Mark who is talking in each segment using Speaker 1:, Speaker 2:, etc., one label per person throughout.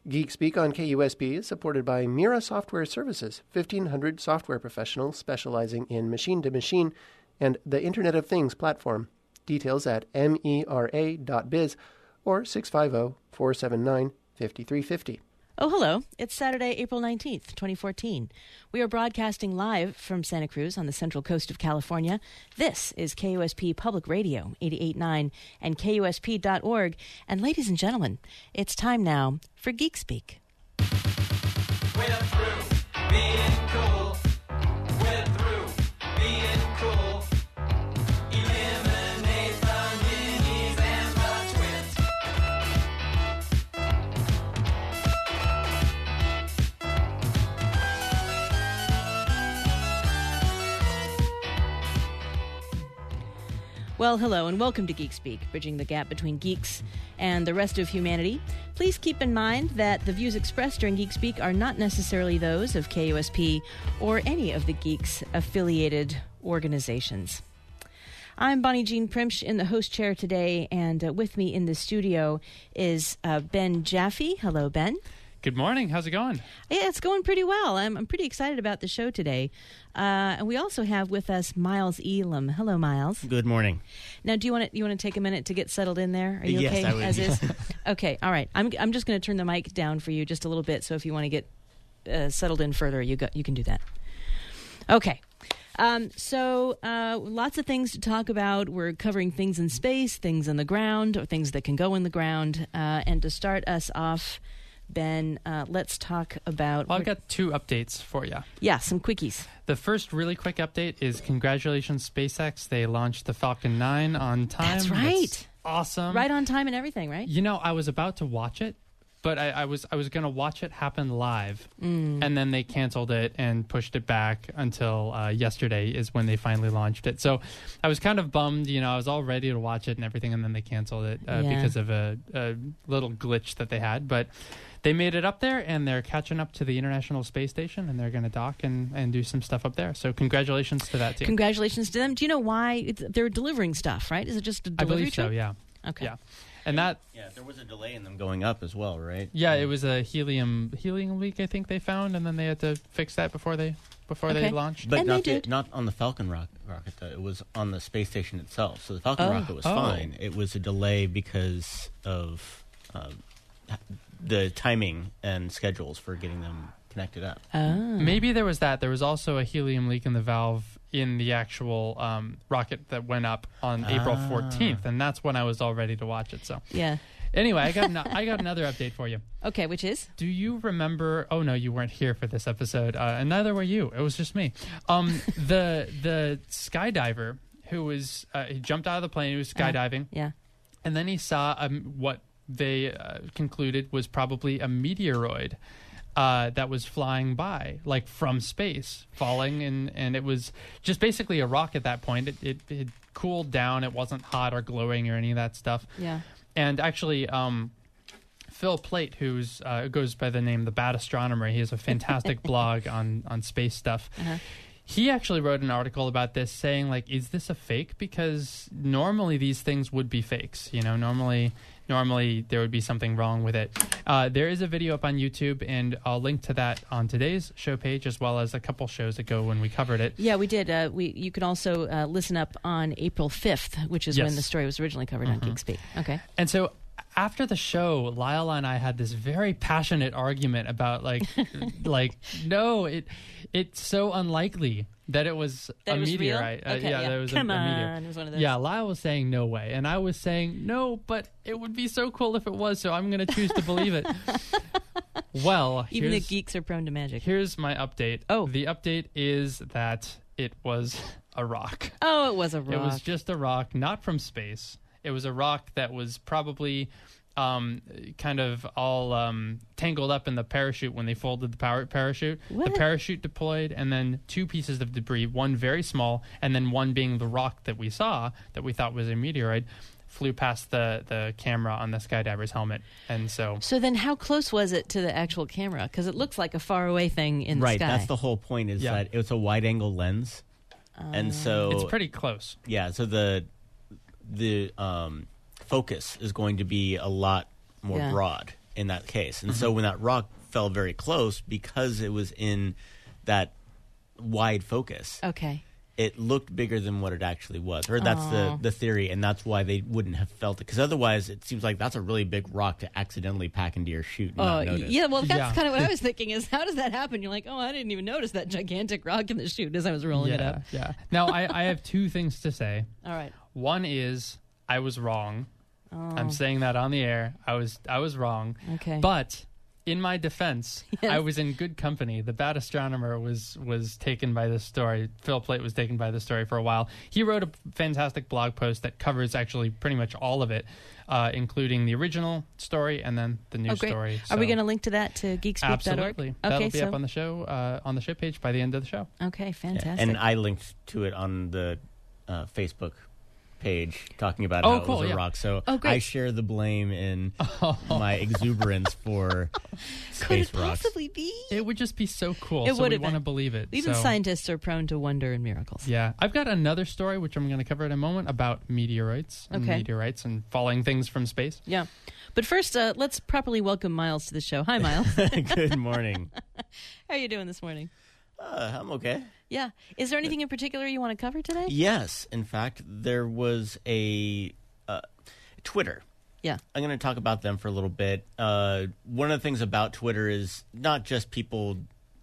Speaker 1: Geek Speak on KUSP is supported by Mira Software Services, 1,500 software professionals specializing in machine-to-machine and the Internet of Things platform. Details at mera.biz or 650-479-5350.
Speaker 2: Oh, hello. It's Saturday, April 19th, 2014. We are broadcasting live from Santa Cruz on the central coast of California. This is KUSP Public Radio, 88.9 and KUSP.org. And ladies and gentlemen, it's time now for Geek Speak.
Speaker 3: We're through being cool. We're through being cool. Eliminate the minis and the twins.
Speaker 2: Well, hello, and welcome to Geek Speak, bridging the gap between geeks and the rest of humanity. Please keep in mind that the views expressed during Geek Speak are not necessarily those of KUSP or any of the Geeks affiliated organizations. I'm Bonnie Jean Primsch in the host chair today, and with me in the studio is Ben Jaffe. Hello, Ben.
Speaker 4: Good morning. How's it going?
Speaker 2: Yeah, it's going pretty well. I'm pretty excited about the show today. And we also have with us Miles Elam. Hello, Miles.
Speaker 5: Good morning.
Speaker 2: Now, do you want to take a minute to get settled in there? Are you
Speaker 5: Yes,
Speaker 2: okay
Speaker 5: I would.
Speaker 2: as is? Okay, all right. I'm just going to turn the mic down for you just a little bit. So if you want to get settled in further, you can do that. Okay. So lots of things to talk about. We're covering things in space, things in the ground, or things that can go in the ground. And to start us off, Ben, let's talk about...
Speaker 4: Well, I've got two updates for you.
Speaker 2: Yeah, some quickies.
Speaker 4: The first really quick update is congratulations, SpaceX. They launched the Falcon 9 on time.
Speaker 2: That's right.
Speaker 4: That's awesome.
Speaker 2: Right on time and everything, right?
Speaker 4: You know, I was about to watch it, but I was going to watch it happen live, and then they canceled it and pushed it back until yesterday is when they finally launched it. So I was kind of bummed. You know, I was all ready to watch it and everything, and then they canceled it because of a little glitch that they had. But they made it up there, and they're catching up to the International Space Station, and they're going to dock and do some stuff up there. So congratulations to that team.
Speaker 2: Congratulations to them. Do you know why they're delivering stuff, right? Is it just a delivery
Speaker 4: I believe so,
Speaker 2: trip?
Speaker 4: yeah.
Speaker 2: Okay.
Speaker 4: Yeah. And that...
Speaker 5: Yeah, there was a delay in them going up as well, right?
Speaker 4: Yeah, it was a helium leak, I think they found, and then they had to fix that before they launched.
Speaker 5: But
Speaker 2: And
Speaker 5: not,
Speaker 2: they did.
Speaker 5: not on the Falcon rocket, though. It was on the space station itself. So the Falcon rocket was fine. It was a delay because of the timing and schedules for getting them connected up.
Speaker 4: Maybe there was that. There was also a helium leak in the valve in the actual rocket that went up on April 14th, and that's when I was all ready to watch it. So
Speaker 2: Yeah.
Speaker 4: anyway, I got another update for you.
Speaker 2: Okay, which is?
Speaker 4: Do you remember? Oh no, you weren't here for this episode, and neither were you. It was just me. The skydiver who was he jumped out of the plane. He was skydiving,
Speaker 2: Yeah.
Speaker 4: and then he saw what they concluded was probably a meteoroid that was flying by, like from space, falling, and it was just basically a rock at that point. It had cooled down. It wasn't hot or glowing or any of that stuff.
Speaker 2: Yeah.
Speaker 4: And actually, Phil Plait, who's goes by the name The Bad Astronomer, he has a fantastic blog on space stuff.
Speaker 2: Uh-huh.
Speaker 4: He actually wrote an article about this saying, like, is this a fake? Because normally these things would be fakes. You know, normally there would be something wrong with it. There is a video up on YouTube, and I'll link to that on today's show page, as well as a couple shows ago when we covered it.
Speaker 2: Yeah, we did. You can also listen up on April 5th, which is when the story was originally covered on Geek Speak. Okay.
Speaker 4: And so after the show, Lyle and I had this very passionate argument about no, it's so unlikely that it was
Speaker 2: That
Speaker 4: a
Speaker 2: it was
Speaker 4: meteorite.
Speaker 2: real? Okay,
Speaker 4: that it was
Speaker 2: Come
Speaker 4: a
Speaker 2: on,
Speaker 4: meteor.
Speaker 2: it was one of those.
Speaker 4: Yeah, Lyle was saying no way, and I was saying no, but it would be so cool if it was. So I'm going to choose to believe it. Well,
Speaker 2: Even the geeks are prone to magic.
Speaker 4: Here's my update.
Speaker 2: Oh.
Speaker 4: The update is that it was a rock.
Speaker 2: Oh, it was a rock.
Speaker 4: It was just a rock, not from space. It was a rock that was probably kind of all tangled up in the parachute when they folded the parachute.
Speaker 2: What?
Speaker 4: The parachute deployed, and then two pieces of debris, one very small, and then one being the rock that we saw, that we thought was a meteoroid, flew past the camera on the skydiver's helmet. And so
Speaker 2: then how close was it to the actual camera? Because it looks like a faraway thing in the sky.
Speaker 5: Right, that's the whole point, is that it's a wide-angle lens. And so
Speaker 4: it's pretty close.
Speaker 5: Yeah, so the focus is going to be a lot more broad. in that case. And so when that rock fell very close, because it was in that wide focus,
Speaker 2: Okay.
Speaker 5: it looked bigger than what it actually was. Or that's the theory, and that's why they wouldn't have felt it. Because otherwise, it seems like that's a really big rock to accidentally pack into your chute and not notice.
Speaker 2: Yeah, well, that's
Speaker 4: Yeah.
Speaker 2: kind of what I was thinking is how does that happen? You're like, oh, I didn't even notice that gigantic rock in the chute as I was rolling it up.
Speaker 4: Yeah. Now, I have two things to say.
Speaker 2: All right.
Speaker 4: One is I was wrong. I'm saying that on the air. I was wrong.
Speaker 2: Okay.
Speaker 4: But in my defense,
Speaker 2: Yes.
Speaker 4: I was in good company. The Bad Astronomer was taken by this story. Phil Plait was taken by the story for a while. He wrote a fantastic blog post that covers actually pretty much all of it, including the original story and then the new
Speaker 2: Oh, great.
Speaker 4: story.
Speaker 2: Are we
Speaker 4: So-
Speaker 2: going to link to that to geekspeak.org?
Speaker 4: Absolutely. That'll
Speaker 2: Okay,
Speaker 4: be
Speaker 2: so
Speaker 4: up on the show page by the end of the show.
Speaker 2: okay, fantastic.
Speaker 5: And I linked to it on the Facebook page talking about
Speaker 4: Oh,
Speaker 5: how it
Speaker 4: cool,
Speaker 5: was a
Speaker 4: yeah.
Speaker 5: rock. So
Speaker 2: Oh, great.
Speaker 5: I share the blame in my exuberance for
Speaker 2: Could
Speaker 5: space
Speaker 2: it
Speaker 5: rocks.
Speaker 2: possibly be?
Speaker 4: It would just be so cool.
Speaker 2: It
Speaker 4: so
Speaker 2: would
Speaker 4: we
Speaker 2: have
Speaker 4: want to
Speaker 2: been.
Speaker 4: believe it.
Speaker 2: Even
Speaker 4: So-
Speaker 2: scientists are prone to wonder and miracles.
Speaker 4: Yeah, I've got another story which I'm going to cover in a moment about meteorites and falling things from space.
Speaker 2: Yeah. But first, let's properly welcome Miles to the show. Hi, Miles.
Speaker 5: Good morning.
Speaker 2: How are you doing this morning?
Speaker 5: I'm okay.
Speaker 2: Yeah. Is there anything in particular you want to cover today?
Speaker 5: Yes, in fact, there was a Twitter.
Speaker 2: Yeah.
Speaker 5: I'm going to talk about them for a little bit. One of the things about Twitter is not just people,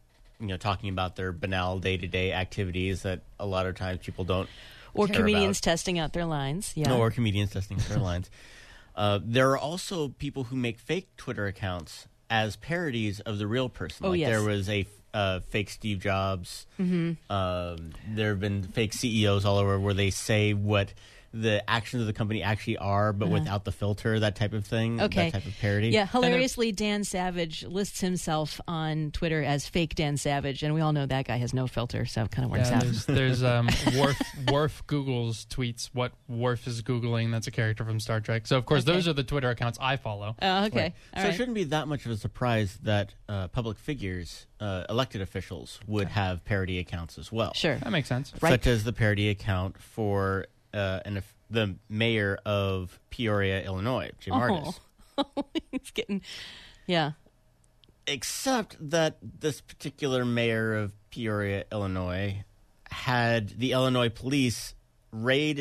Speaker 5: talking about their banal day-to-day activities that a lot of times people don't
Speaker 2: Or
Speaker 5: care
Speaker 2: comedians
Speaker 5: about.
Speaker 2: testing out their lines. Yeah.
Speaker 5: Or comedians testing their lines. There are also people who make fake Twitter accounts as parodies of the real person.
Speaker 2: Oh,
Speaker 5: like
Speaker 2: yes.
Speaker 5: there was a fake Steve Jobs. Mm-hmm. There have been fake CEOs all over where they say what the actions of the company actually are, but without the filter, that type of thing.
Speaker 2: Okay.
Speaker 5: That type of parody.
Speaker 2: Yeah, hilariously, Dan Savage lists himself on Twitter as fake Dan Savage, and we all know that guy has no filter, so it kind of works
Speaker 4: Yeah,
Speaker 2: out.
Speaker 4: there's Worf Googles tweets what Worf is Googling. That's a character from Star Trek. So, of course,
Speaker 2: Okay.
Speaker 4: those are the Twitter accounts I follow.
Speaker 2: Oh, okay.
Speaker 5: Right.
Speaker 2: All
Speaker 5: So
Speaker 2: right.
Speaker 5: it shouldn't be that much of a surprise that public figures, elected officials, would have parody accounts as well.
Speaker 2: Sure.
Speaker 4: That makes sense.
Speaker 2: Right.
Speaker 5: Such as the parody account for the mayor of Peoria, Illinois, Jim Artis.
Speaker 2: He's getting, yeah.
Speaker 5: Except that this particular mayor of Peoria, Illinois, had the Illinois police raid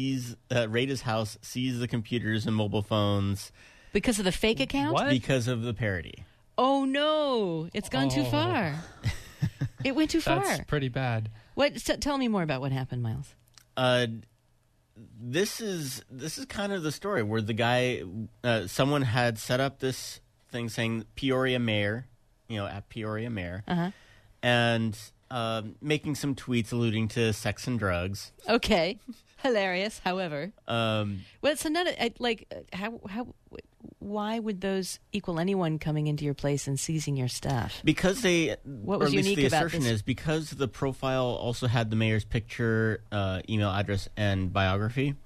Speaker 5: his house, seize the computers and mobile phones
Speaker 2: Because of the fake account?
Speaker 4: What?
Speaker 5: because of the parody.
Speaker 2: Oh, no. It's gone too
Speaker 4: Oh.
Speaker 2: far. It went too far.
Speaker 4: That's pretty bad.
Speaker 2: Tell me more about what happened, Miles.
Speaker 5: This is kind of the story where the guy, someone had set up this thing saying Peoria Mayor, at Peoria Mayor, and making some tweets alluding to sex and drugs.
Speaker 2: Okay. Hilarious, however.
Speaker 5: Um,
Speaker 2: Well, so none of, why would those equal anyone coming into your place and seizing your stuff?
Speaker 5: Because they,
Speaker 2: What
Speaker 5: or
Speaker 2: was
Speaker 5: at least
Speaker 2: unique
Speaker 5: the
Speaker 2: about
Speaker 5: assertion
Speaker 2: this?
Speaker 5: is because the profile also had the mayor's picture, email address, and biography.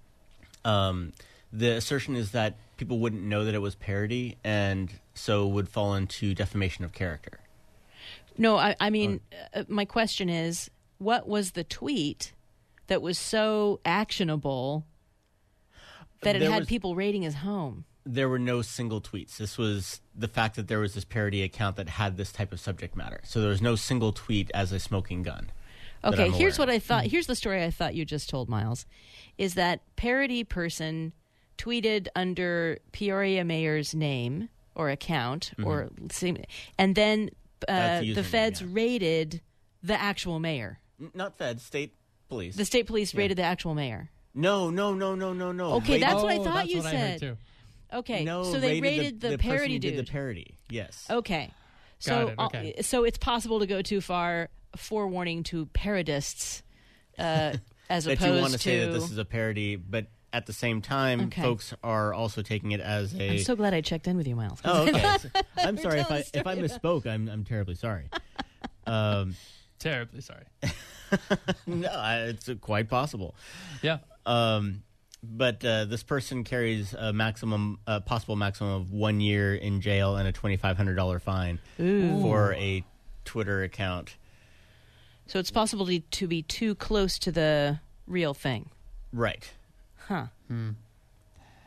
Speaker 5: The assertion is that people wouldn't know that it was parody, and so would fall into defamation of character.
Speaker 2: No, I mean, my question is, what was the tweet that was so actionable that it
Speaker 5: There
Speaker 2: had
Speaker 5: was-
Speaker 2: people raiding his home?
Speaker 5: There were no single tweets. This was the fact that there was this parody account that had this type of subject matter. So there was no single tweet as a smoking gun. that
Speaker 2: Okay,
Speaker 5: I'm
Speaker 2: here's
Speaker 5: aware
Speaker 2: what
Speaker 5: of.
Speaker 2: I thought. Here's the story I thought you just told, Miles. Is that parody person tweeted under Peoria Mayor's name or account, or and then
Speaker 5: That's the
Speaker 2: the
Speaker 5: username,
Speaker 2: feds
Speaker 5: yeah.
Speaker 2: raided the actual mayor.
Speaker 5: Not feds, state police.
Speaker 2: The state police raided the actual mayor.
Speaker 5: No.
Speaker 2: Okay, that's what I thought
Speaker 4: that's
Speaker 2: you
Speaker 4: what I heard
Speaker 2: said.
Speaker 4: too.
Speaker 2: Okay,
Speaker 5: no.
Speaker 2: so they raided the
Speaker 5: person
Speaker 2: parody
Speaker 5: who did
Speaker 2: dude.
Speaker 5: the parody. Yes.
Speaker 2: Okay. So,
Speaker 4: Got it, okay.
Speaker 2: so it's possible to go too far. Forewarning to parodists, as
Speaker 5: That
Speaker 2: opposed
Speaker 5: you want to
Speaker 2: to.
Speaker 5: say that this is a parody, but at the same time,
Speaker 2: Okay.
Speaker 5: folks are also taking it as a.
Speaker 2: I'm so glad I checked in with you, Miles.
Speaker 5: Oh, okay. I'm sorry if
Speaker 2: telling the
Speaker 5: I misspoke. I'm terribly sorry.
Speaker 4: Terribly sorry.
Speaker 5: No, it's quite possible.
Speaker 4: Yeah.
Speaker 5: But this person carries a possible maximum of 1 year in jail and a $2,500 fine for a Twitter account.
Speaker 2: So it's possible to be too close to the real thing.
Speaker 5: Right.
Speaker 2: Huh.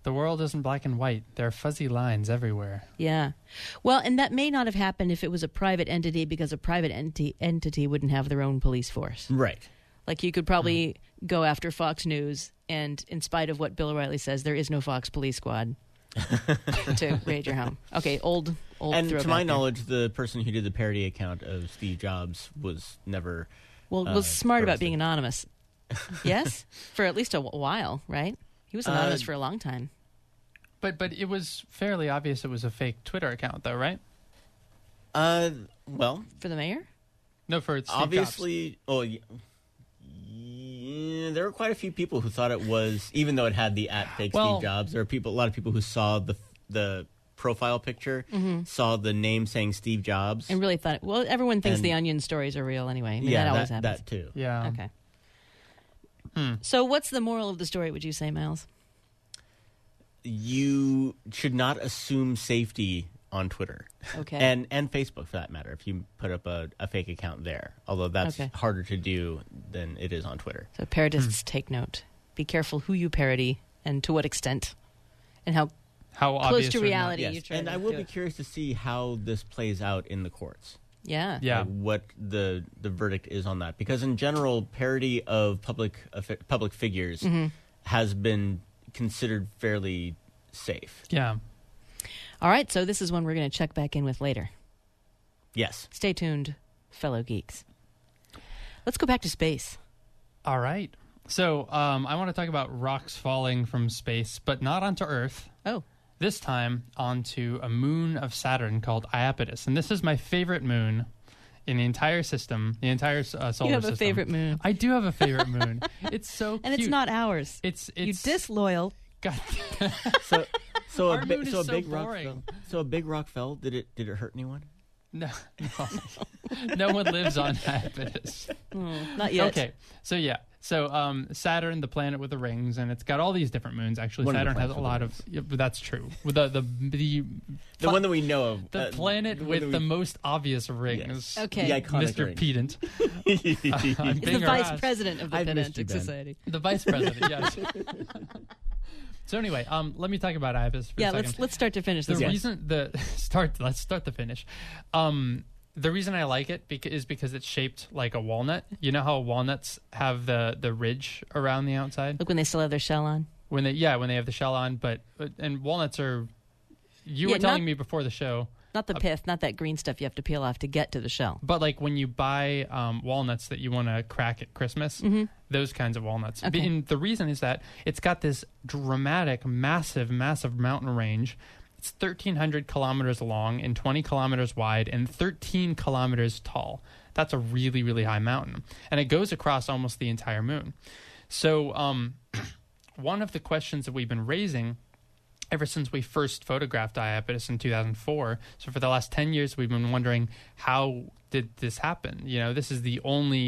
Speaker 4: The world isn't black and white. There are fuzzy lines everywhere.
Speaker 2: Yeah. Well, and that may not have happened if it was a private entity, because a private entity wouldn't have their own police force.
Speaker 5: Right.
Speaker 2: Like, you could probably go after Fox News, and in spite of what Bill O'Reilly says, there is no Fox Police Squad to raid your home. Okay, old
Speaker 5: And to
Speaker 2: throwback
Speaker 5: my
Speaker 2: there.
Speaker 5: knowledge, the person who did the parody account of Steve Jobs was never...
Speaker 2: Well, was smart about
Speaker 5: arrested.
Speaker 2: being anonymous. Yes? For at least a while, right? He was anonymous for a long time.
Speaker 4: But it was fairly obvious it was a fake Twitter account, though, right?
Speaker 5: Well,
Speaker 2: For the mayor?
Speaker 4: No, for Steve Jobs.
Speaker 5: obviously... Oh, yeah, there were quite a few people who thought it was... Even though it had the @fake
Speaker 4: Well-
Speaker 5: Steve Jobs, there are a lot of people who saw the profile picture, saw the name saying Steve Jobs.
Speaker 2: And really thought, well, everyone thinks
Speaker 5: And-
Speaker 2: the Onion stories are real anyway. I mean,
Speaker 5: yeah,
Speaker 2: that always happens.
Speaker 5: that too.
Speaker 4: Yeah.
Speaker 2: Okay. So what's the moral of the story, would you say, Miles?
Speaker 5: You should not assume safety on Twitter.
Speaker 2: Okay.
Speaker 5: And Facebook, for that matter, if you put up a fake account there. Although that's
Speaker 2: Okay.
Speaker 5: harder to do than it is on Twitter.
Speaker 2: So parodists, take note. Be careful who you parody and to what extent, and how
Speaker 4: How
Speaker 2: close
Speaker 4: obvious
Speaker 2: to
Speaker 4: or not.
Speaker 2: reality you
Speaker 5: Yes,
Speaker 2: try
Speaker 5: and
Speaker 2: to
Speaker 5: I will
Speaker 2: do
Speaker 5: be
Speaker 2: it.
Speaker 5: curious to see how this plays out in the courts.
Speaker 2: Yeah.
Speaker 4: Yeah.
Speaker 5: What the verdict is on that, because in general, parody of public figures has been considered fairly safe.
Speaker 4: Yeah.
Speaker 2: All right, so this is one we're going to check back in with later.
Speaker 5: Yes.
Speaker 2: Stay tuned, fellow geeks. Let's go back to space.
Speaker 4: All right. So I want to talk about rocks falling from space, but not onto Earth.
Speaker 2: Oh,
Speaker 4: This time onto a moon of Saturn called Iapetus. And this is my favorite moon in the entire system, the entire solar system.
Speaker 2: you have a favorite moon.
Speaker 4: I do have a favorite moon. It's so cute.
Speaker 2: And it's not ours.
Speaker 4: It's
Speaker 2: You disloyal.
Speaker 4: God.
Speaker 5: So
Speaker 4: Our moon is so
Speaker 5: big rock
Speaker 4: boring.
Speaker 5: fell. So a big rock fell. Did it hurt anyone?
Speaker 4: No. No one lives on Iapetus.
Speaker 2: Not yet.
Speaker 4: Okay, so yeah, so Saturn, the planet with the rings, and it's got all these different moons. Actually,
Speaker 5: One of the
Speaker 4: Saturn has a
Speaker 5: planets
Speaker 4: lot
Speaker 5: with
Speaker 4: of. Yeah, but that's true. With the
Speaker 5: The one that we know of.
Speaker 4: the planet
Speaker 5: the one
Speaker 4: with
Speaker 5: that
Speaker 4: the
Speaker 5: we-
Speaker 4: most obvious rings.
Speaker 5: Yes.
Speaker 2: Okay.
Speaker 5: The iconic
Speaker 4: Mr.
Speaker 5: ring.
Speaker 4: Pedant. I'm
Speaker 2: He's the
Speaker 4: being
Speaker 2: vice
Speaker 4: harassed.
Speaker 2: president of the
Speaker 5: I've missed you,
Speaker 2: Pedantic
Speaker 5: Ben.
Speaker 2: Society.
Speaker 4: The vice president. Yes. So anyway, let me talk about Iapetus for
Speaker 2: Yeah,
Speaker 4: a second.
Speaker 2: let's start to finish
Speaker 4: The
Speaker 2: this one.
Speaker 4: reason let's start the finish. The reason I like it is because it's shaped like a walnut. You know how walnuts have the ridge around the outside
Speaker 2: Look, when they still have their shell on.
Speaker 4: when they have the shell on, but and walnuts are. You
Speaker 2: Yeah,
Speaker 4: were telling
Speaker 2: not-
Speaker 4: me before the show,
Speaker 2: Not the pith, not that green stuff you have to peel off to get to the shell.
Speaker 4: but like when you buy walnuts that you want to crack at Christmas, those kinds of walnuts.
Speaker 2: Okay.
Speaker 4: And the reason is that it's got this dramatic, massive mountain range. It's 1,300 kilometers long and 20 kilometers wide and 13 kilometers tall. That's a really, really high mountain. And it goes across almost the entire moon. So one of the questions that we've been raising ever since we first photographed Iapetus in 2004, so for the last 10 years, we've been wondering, how did this happen? You know, this is the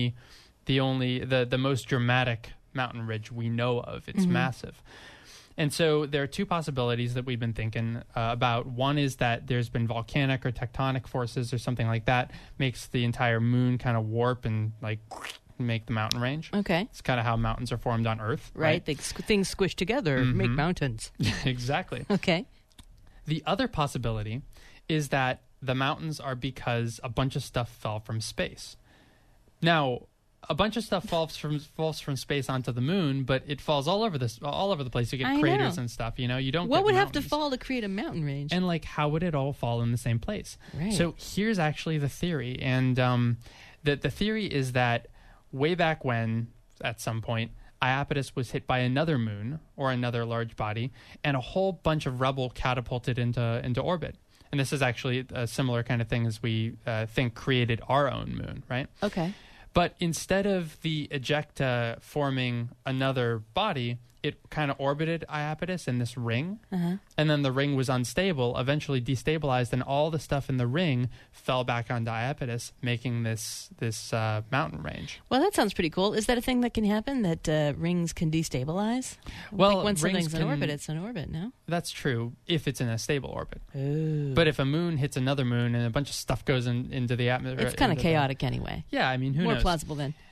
Speaker 4: most dramatic mountain ridge we know of. It's massive. And so there are two possibilities that we've been thinking about. One is that there's been volcanic or tectonic forces or something like that, makes the entire moon kind of warp and like make the mountain range.
Speaker 2: Okay.
Speaker 4: It's kind of how mountains are formed on Earth.
Speaker 2: Right? Things squish together, make mountains.
Speaker 4: Exactly.
Speaker 2: Okay.
Speaker 4: The other possibility is that the mountains are because a bunch of stuff fell from space. Now, a bunch of stuff falls from space onto the moon, but it falls all over the place. You get
Speaker 2: I
Speaker 4: craters
Speaker 2: know.
Speaker 4: and stuff. You know, you don't.
Speaker 2: What
Speaker 4: get
Speaker 2: would have to
Speaker 4: mountains.
Speaker 2: fall to create a mountain range?
Speaker 4: And like, how would it all fall in the same place?
Speaker 2: Right.
Speaker 4: So here's actually the theory, and the theory is that way back when, at some point, Iapetus was hit by another moon or another large body, and a whole bunch of rubble catapulted into orbit. And this is actually a similar kind of thing as we think created our own moon, right?
Speaker 2: Okay.
Speaker 4: But instead of the ejecta forming another body, it kind of orbited Iapetus in this ring. And then the ring was unstable, eventually destabilized, and all the stuff in the ring fell back onto Iapetus, making this mountain range.
Speaker 2: Well, that sounds pretty cool. Is that a thing that can happen, that rings can destabilize?
Speaker 4: Well,
Speaker 2: like when
Speaker 4: rings
Speaker 2: something's in
Speaker 4: can-
Speaker 2: orbit, it's in orbit, no?
Speaker 4: That's true if it's in a stable orbit.
Speaker 2: Ooh.
Speaker 4: But if a moon hits another moon and a bunch of stuff goes into the atmosphere...
Speaker 2: It's kind of chaotic anyway.
Speaker 4: Yeah, I mean, who
Speaker 2: More
Speaker 4: knows?
Speaker 2: plausible then.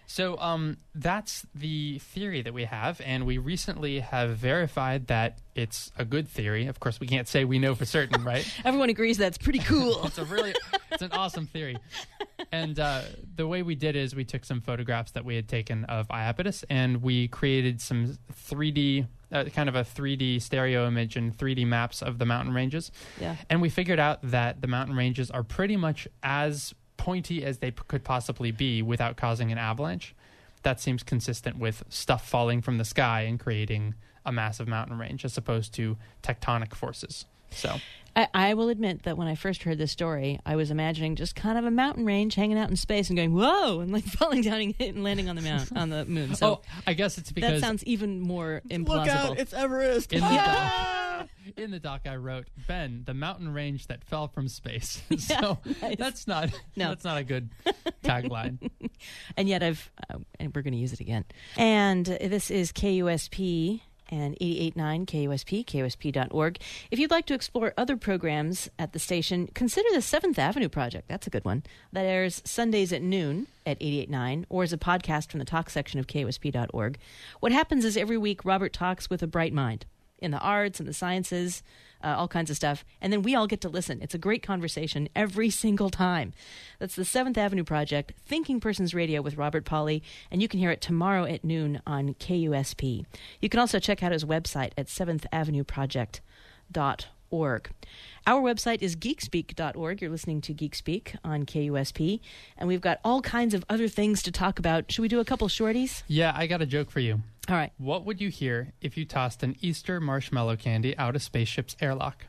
Speaker 4: So that's the theory that we have, and we recently have verified that it's a good theory. Of course, we can't say we know for certain, right?
Speaker 2: Everyone agrees that's pretty cool.
Speaker 4: It's an awesome theory. And the way we did is we took some photographs that we had taken of Iapetus, and we created some 3D, kind of a 3D stereo image and 3D maps of the mountain ranges.
Speaker 2: Yeah.
Speaker 4: And we figured out that the mountain ranges are pretty much as pointy as they could possibly be without causing an avalanche. That seems consistent with stuff falling from the sky and creating a massive mountain range as opposed to tectonic forces. So
Speaker 2: I will admit that when I first heard this story, I was imagining just kind of a mountain range hanging out in space and going, whoa, and like falling down and landing on the moon. So
Speaker 4: I guess it's because
Speaker 2: that sounds even more implausible.
Speaker 5: Look out, it's Everest.
Speaker 4: In the doc I wrote, Ben, the mountain range that fell from space.
Speaker 2: Yeah,
Speaker 4: so
Speaker 2: nice.
Speaker 4: that's not a good tagline.
Speaker 2: And yet and we're going to use it again. And this is KUSP and 88.9 KUSP, KUSP.org. If you'd like to explore other programs at the station, consider the 7th Avenue Project. That's a good one. That airs Sundays at noon at 88.9 or as a podcast from the talk section of KUSP.org. What happens is every week Robert talks with a bright mind in the arts and the sciences, all kinds of stuff. And then we all get to listen. It's a great conversation every single time. That's the 7th Avenue Project, Thinking Persons Radio with Robert Polly, and you can hear it tomorrow at noon on KUSP. You can also check out his website at 7thavenueproject.org. Our website is geekspeak.org. You're listening to Geekspeak on KUSP, and we've got all kinds of other things to talk about. Should we do a couple shorties?
Speaker 4: Yeah, I got a joke for you.
Speaker 2: All right.
Speaker 4: What would you hear if you tossed an Easter marshmallow candy out a spaceship's airlock?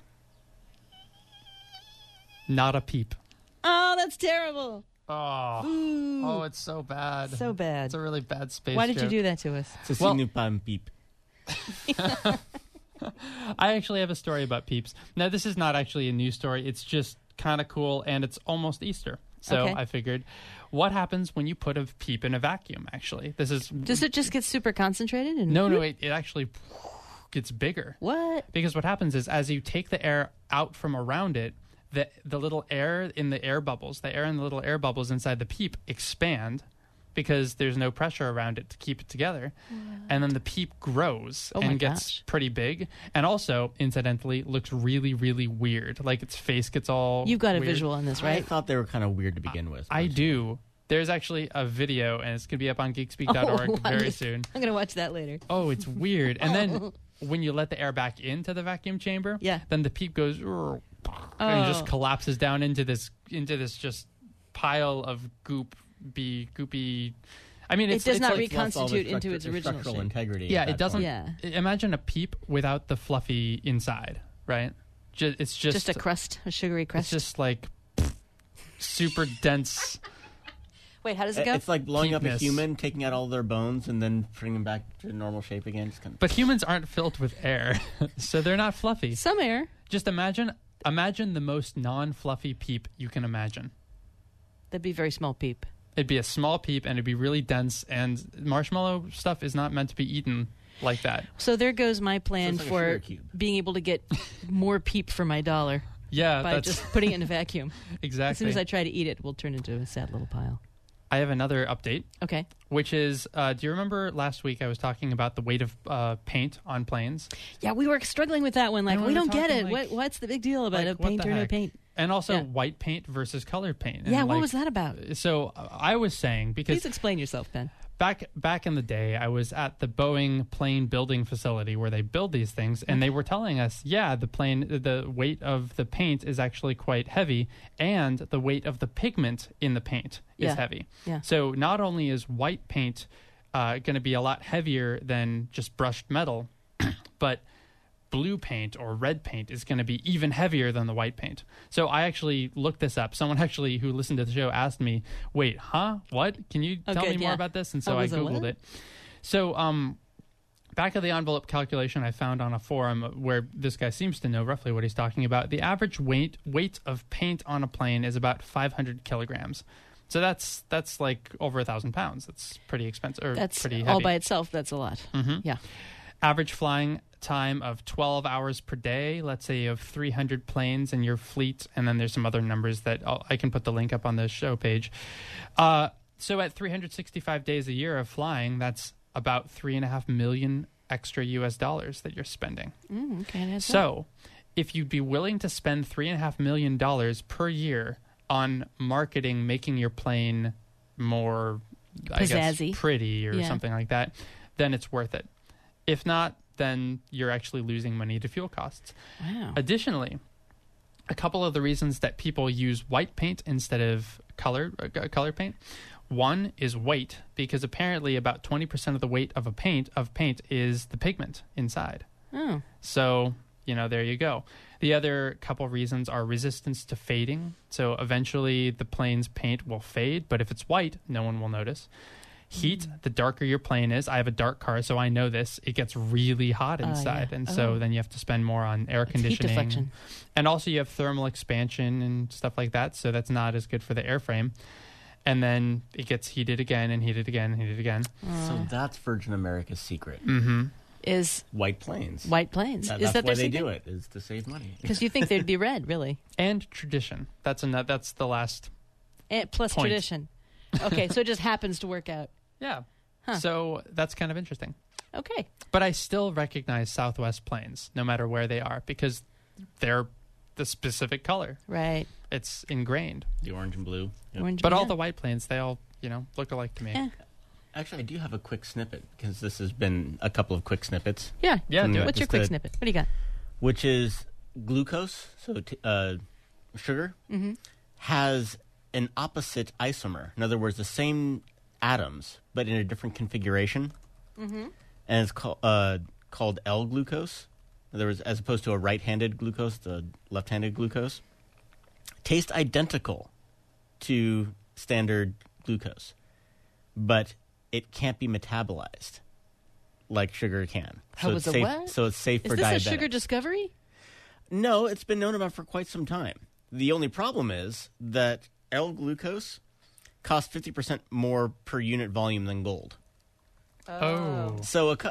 Speaker 4: Not a peep.
Speaker 2: Oh, that's terrible.
Speaker 4: Oh, it's so bad.
Speaker 2: So bad.
Speaker 4: It's a really bad space
Speaker 2: Why did you
Speaker 4: joke.
Speaker 2: do that to us?
Speaker 4: Well-
Speaker 5: Peep.
Speaker 4: I actually have a story about peeps. Now, this is not actually a news story. It's just kind of cool, and it's almost Easter. So
Speaker 2: Okay.
Speaker 4: I figured, what happens when you put a peep in a vacuum, actually? This is...
Speaker 2: Does it just get super concentrated? And
Speaker 4: No, it actually gets bigger.
Speaker 2: What?
Speaker 4: Because what happens is, as you take the air out from around it, the little air in the air bubbles, the air in the little air bubbles inside the peep expand because there's no pressure around it to keep it together. Yeah. And then the peep grows and gets pretty big. And also, incidentally, looks really, really weird. Like its face gets all
Speaker 2: You've got a
Speaker 4: weird.
Speaker 2: visual on this,
Speaker 5: I
Speaker 2: right?
Speaker 5: thought they were kind of weird to begin with.
Speaker 4: I do. There's actually a video, and it's going to be up on geekspeak.org very soon.
Speaker 2: I'm going to watch that later.
Speaker 4: Oh, it's weird. And then when you let the air back into the vacuum chamber, then the peep goes and just collapses down into this just pile of goopy. I mean,
Speaker 2: it does not
Speaker 4: like
Speaker 2: reconstitute into its original
Speaker 5: structural
Speaker 2: shape.
Speaker 5: integrity.
Speaker 4: Yeah,
Speaker 5: at
Speaker 4: it
Speaker 5: that
Speaker 4: doesn't.
Speaker 5: point.
Speaker 4: Imagine a peep without the fluffy inside, right? It's just
Speaker 2: a crust, a sugary crust.
Speaker 4: It's just like super dense.
Speaker 2: Wait, how does it go?
Speaker 5: It's like blowing up a
Speaker 4: Peepness.
Speaker 5: human, taking out all their bones, and then putting them back to normal shape again. Just kind of...
Speaker 4: But humans aren't filled with air, so they're not fluffy.
Speaker 2: Some air.
Speaker 4: Just imagine the most non-fluffy peep you can imagine.
Speaker 2: That'd be a very small peep.
Speaker 4: It'd be a small peep, and it'd be really dense, and marshmallow stuff is not meant to be eaten like that.
Speaker 2: So there goes my plan
Speaker 5: So it's like a
Speaker 2: for
Speaker 5: sugar cube.
Speaker 2: being able to get more peep for my dollar
Speaker 4: Yeah,
Speaker 2: by
Speaker 4: that's
Speaker 2: just putting it in a vacuum.
Speaker 4: exactly.
Speaker 2: As soon as I try to eat it, we'll turn into a sad little pile.
Speaker 4: I have another update,
Speaker 2: Okay.
Speaker 4: which is, do you remember last week I was talking about the weight of paint on planes?
Speaker 2: Yeah, we were struggling with that one. Like,
Speaker 4: And
Speaker 2: we
Speaker 4: we were
Speaker 2: don't get it.
Speaker 4: talking, like-
Speaker 2: What's the big deal about
Speaker 4: like,
Speaker 2: a
Speaker 4: what
Speaker 2: paint
Speaker 4: the
Speaker 2: or no
Speaker 4: heck?
Speaker 2: paint?
Speaker 4: And also
Speaker 2: Yeah.
Speaker 4: white paint versus colored paint. And
Speaker 2: Yeah, what
Speaker 4: like-
Speaker 2: was that about?
Speaker 4: So I was saying, because
Speaker 2: Please explain yourself, Ben.
Speaker 4: back in the day, I was at the Boeing plane building facility where they build these things, and they were telling us, the weight of the paint is actually quite heavy, and the weight of the pigment in the paint is
Speaker 2: Yeah.
Speaker 4: heavy.
Speaker 2: Yeah.
Speaker 4: So not only is white paint going to be a lot heavier than just brushed metal, but blue paint or red paint is going to be even heavier than the white paint. So I actually looked this up. Someone actually who listened to the show asked me, wait, huh? What? Can you tell me more about this? And so I Googled it. So back of the envelope calculation I found on a forum where this guy seems to know roughly what he's talking about. The average weight of paint on a plane is about 500 kilograms. So that's like over 1,000 pounds. That's pretty expensive. Or
Speaker 2: That's
Speaker 4: pretty heavy.
Speaker 2: all by itself. That's a lot.
Speaker 4: Mm-hmm.
Speaker 2: Yeah.
Speaker 4: Average flying time of 12 hours per day. Let's say you have 300 planes in your fleet, and then there's some other numbers that I can put the link up on the show page. So at 365 days a year of flying, that's about $3.5 million extra US dollars that you're spending.
Speaker 2: Okay, that's
Speaker 4: So if you'd be willing to spend $3.5 million per year on marketing, making your plane more, I guess,
Speaker 2: Pizzazzy.
Speaker 4: pretty or
Speaker 2: Yeah.
Speaker 4: something like that, then it's worth it. If not, then you're actually losing money to fuel costs.
Speaker 2: Wow.
Speaker 4: Additionally, a couple of the reasons that people use white paint instead of color paint. One is weight, because apparently about 20% of the weight of paint is the pigment inside.
Speaker 2: Oh.
Speaker 4: So, there you go. The other couple reasons are resistance to fading. So eventually the plane's paint will fade, but if it's white, no one will notice. Heat, the darker your plane is. I have a dark car, so I know this. It gets really hot inside.
Speaker 2: yeah.
Speaker 4: And so then you have to spend more on air
Speaker 2: It's heat
Speaker 4: conditioning.
Speaker 2: deflection.
Speaker 4: And also you have thermal expansion and stuff like that, so that's not as good for the airframe. And then it gets heated again and heated again and heated again.
Speaker 5: So that's Virgin America's secret.
Speaker 2: Is
Speaker 5: White planes.
Speaker 2: white planes.
Speaker 5: That's
Speaker 2: is that
Speaker 5: why
Speaker 2: their
Speaker 5: they
Speaker 2: secret?
Speaker 5: do it, is to save money.
Speaker 2: Because you think they'd be red, really.
Speaker 4: And tradition. That's the last.
Speaker 2: And plus
Speaker 4: Point.
Speaker 2: tradition. Okay, so it just happens to work out.
Speaker 4: Yeah.
Speaker 2: Huh.
Speaker 4: So that's kind of interesting.
Speaker 2: Okay.
Speaker 4: But I still recognize Southwest planes, no matter where they are, because they're the specific color.
Speaker 2: Right.
Speaker 4: It's ingrained.
Speaker 5: The orange and blue. Yep.
Speaker 2: Orange
Speaker 4: But all
Speaker 2: man.
Speaker 4: the white planes, they all, look alike to me.
Speaker 2: Yeah.
Speaker 5: Actually, I do have a quick snippet, because this has been a couple of quick snippets,
Speaker 2: Yeah.
Speaker 4: Yeah, do it.
Speaker 2: What's your
Speaker 5: Just
Speaker 2: quick
Speaker 5: a-
Speaker 2: snippet? What do you got?
Speaker 5: which is glucose, so sugar, has an opposite isomer. In other words, the same atoms, but in a different configuration. And it's called L-glucose. In other words, as opposed to a right-handed glucose, the left-handed glucose. Taste identical to standard glucose, but it can't be metabolized like sugar can.
Speaker 2: How was
Speaker 5: it's
Speaker 2: it
Speaker 5: safe,
Speaker 2: what?
Speaker 5: So it's safe
Speaker 2: Is
Speaker 5: for
Speaker 2: this
Speaker 5: diabetics.
Speaker 2: a sugar discovery?
Speaker 5: No, it's been known about for quite some time. The only problem is that L-glucose costs 50% more per unit volume than gold.
Speaker 4: Oh.
Speaker 5: So a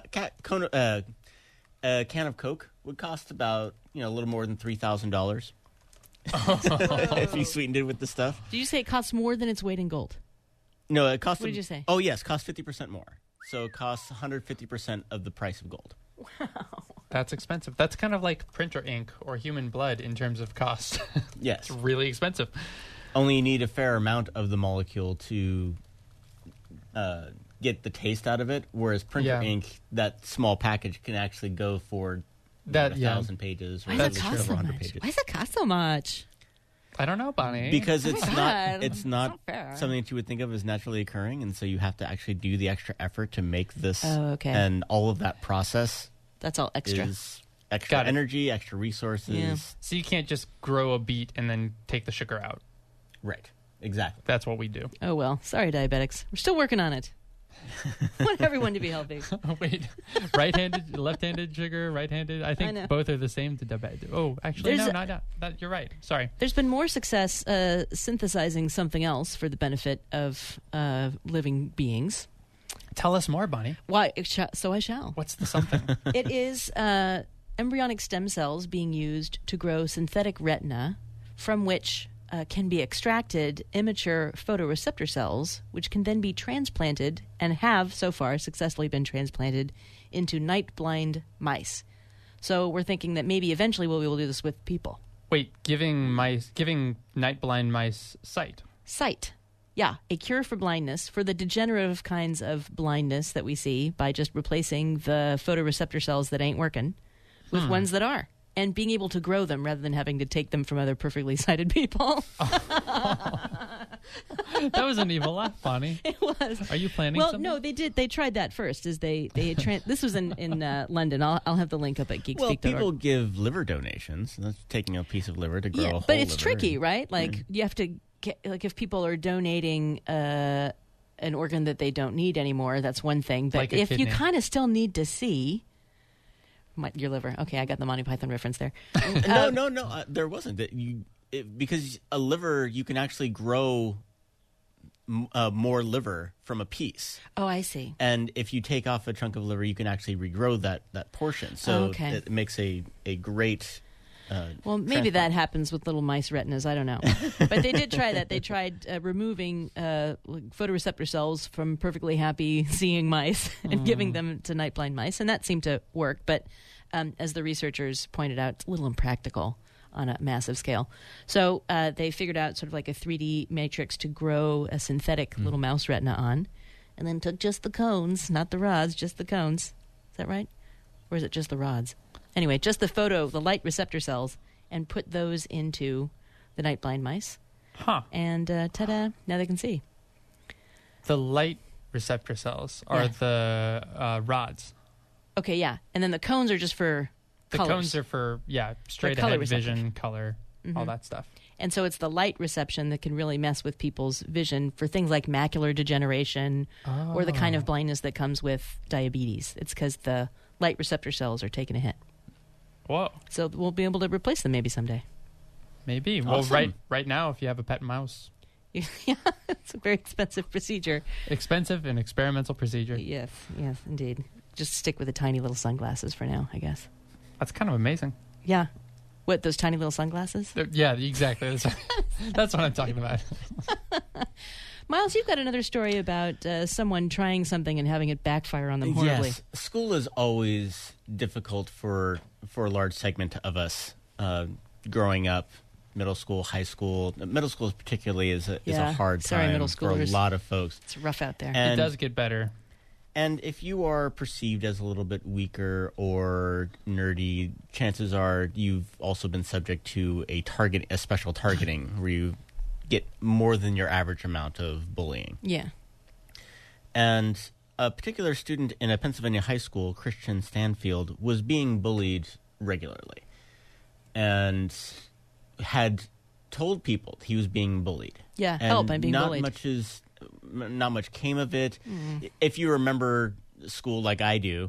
Speaker 5: can of Coke would cost about a little more than $3,000 if you sweetened it with the stuff.
Speaker 2: Did you say it costs more than its weight in gold?
Speaker 5: No, it costs.
Speaker 2: What did you say?
Speaker 5: Oh yes, costs 50% more. So it costs 150% of the price of gold.
Speaker 4: That's expensive. That's kind of like printer ink or human blood in terms of cost.
Speaker 5: Yes,
Speaker 4: It's really expensive.
Speaker 5: only you need a fair amount of the molecule to get the taste out of it. Whereas printer
Speaker 4: Yeah.
Speaker 5: ink, that small package can actually go for
Speaker 4: That-
Speaker 5: 1,000 pages.
Speaker 2: Why
Speaker 5: or
Speaker 2: does
Speaker 5: at
Speaker 2: it
Speaker 5: least
Speaker 2: cost so
Speaker 5: several hundred
Speaker 2: much?
Speaker 5: pages.
Speaker 2: Why does it cost so much?
Speaker 4: I don't know, Bonnie.
Speaker 5: Because it's
Speaker 2: God.
Speaker 5: not it's not
Speaker 2: not fair.
Speaker 5: something that you would think of as naturally occurring, and so you have to actually do the extra effort to make this.
Speaker 2: Oh, okay.
Speaker 5: And all of that process
Speaker 2: That's all extra.
Speaker 5: is extra
Speaker 4: Got it.
Speaker 5: energy, extra resources.
Speaker 2: Yeah.
Speaker 4: So you can't just grow a beet and then take the sugar out.
Speaker 5: Right. Exactly.
Speaker 4: That's what we do.
Speaker 2: Oh, well. Sorry, diabetics. We're still working on it. Want everyone to be healthy.
Speaker 4: Oh, wait. Right-handed, left-handed sugar, right-handed. I
Speaker 2: know.
Speaker 4: think both are the same to diabetes. Oh, actually,
Speaker 2: There's
Speaker 4: no, not that. You're right. Sorry.
Speaker 2: There's been more success synthesizing something else for the benefit of living beings.
Speaker 4: Tell us more, Bonnie.
Speaker 2: Why? So I shall.
Speaker 4: What's the something?
Speaker 2: It is embryonic stem cells being used to grow synthetic retina, from which can be extracted immature photoreceptor cells, which can then be transplanted and have so far successfully been transplanted into night-blind mice. So we're thinking that maybe eventually we'll be able to do this with people.
Speaker 4: Wait, giving night-blind mice sight.
Speaker 2: Sight. Yeah, a cure for blindness, for the degenerative kinds of blindness that we see by just replacing the photoreceptor cells that ain't working with ones that are. And being able to grow them rather than having to take them from other perfectly sighted people.
Speaker 4: That was an evil laugh, Bonnie.
Speaker 2: It was.
Speaker 4: Are you planning
Speaker 2: Well,
Speaker 4: something?
Speaker 2: no, they did. They tried that first. This was in London. I'll have the link up at geekspeak.org.
Speaker 5: Well, people give liver donations. And that's taking a piece of liver to grow a whole
Speaker 2: but it's
Speaker 5: liver.
Speaker 2: tricky, right? Like you have to get, like if people are donating an organ that they don't need anymore, that's one thing. But
Speaker 4: Like a
Speaker 2: if you
Speaker 4: kidney.
Speaker 2: kind of still need to see your liver, okay, I got the Monty Python reference there.
Speaker 5: No. There wasn't. Because a liver, you can actually grow more liver from a piece.
Speaker 2: Oh, I see.
Speaker 5: And if you take off a chunk of liver, you can actually regrow that portion. So
Speaker 2: Okay.
Speaker 5: it makes a great
Speaker 2: Well, maybe that happens with little mice retinas. I don't know. But they did try that. They tried removing photoreceptor cells from perfectly happy seeing mice and giving them to night blind mice, and that seemed to work. But as the researchers pointed out, it's a little impractical on a massive scale. So they figured out sort of like a 3D matrix to grow a synthetic little mouse retina on, and then took just the cones, not the rods, just the cones. Is that right? Or is it just the rods? Anyway, just the light receptor cells, and put those into the night blind mice.
Speaker 4: Huh.
Speaker 2: And ta-da, now they can see.
Speaker 4: The light receptor cells are the rods.
Speaker 2: Okay, yeah. And then the cones are just for
Speaker 4: The
Speaker 2: colors.
Speaker 4: cones are for, straight
Speaker 2: color
Speaker 4: ahead
Speaker 2: receptors.
Speaker 4: vision, color, all that stuff.
Speaker 2: And so it's the light reception that can really mess with people's vision for things like macular degeneration or the kind of blindness that comes with diabetes. It's because the light receptor cells are taking a hit.
Speaker 4: Whoa.
Speaker 2: So we'll be able to replace them maybe someday.
Speaker 4: Maybe.
Speaker 5: Awesome.
Speaker 4: Well, right now, if you have a pet mouse,
Speaker 2: Yeah, it's a very expensive procedure.
Speaker 4: expensive and experimental procedure.
Speaker 2: Yes, indeed. Just stick with the tiny little sunglasses for now, I guess.
Speaker 4: That's kind of amazing.
Speaker 2: Yeah. What, those tiny little sunglasses?
Speaker 4: Yeah, exactly. That's what I'm talking about.
Speaker 2: Miles, you've got another story about someone trying something and having it backfire on them horribly.
Speaker 5: Yes, school is always difficult for a large segment of us growing up. Middle school, high school. Middle school particularly is a hard
Speaker 2: Sorry,
Speaker 5: time
Speaker 2: middle
Speaker 5: for a
Speaker 2: schoolers.
Speaker 5: lot of folks.
Speaker 2: It's rough out there.
Speaker 4: It
Speaker 5: And
Speaker 4: does get better.
Speaker 5: And if you are perceived as a little bit weaker or nerdy, chances are you've also been subject to a special targeting where you get more than your average amount of bullying.
Speaker 2: Yeah.
Speaker 5: And a particular student in a Pennsylvania high school, Christian Stanfield, was being bullied regularly and had told people he was being bullied.
Speaker 2: Yeah,
Speaker 5: And
Speaker 2: help, I'm being
Speaker 5: not
Speaker 2: bullied.
Speaker 5: Not much came of it. If you remember school like I do,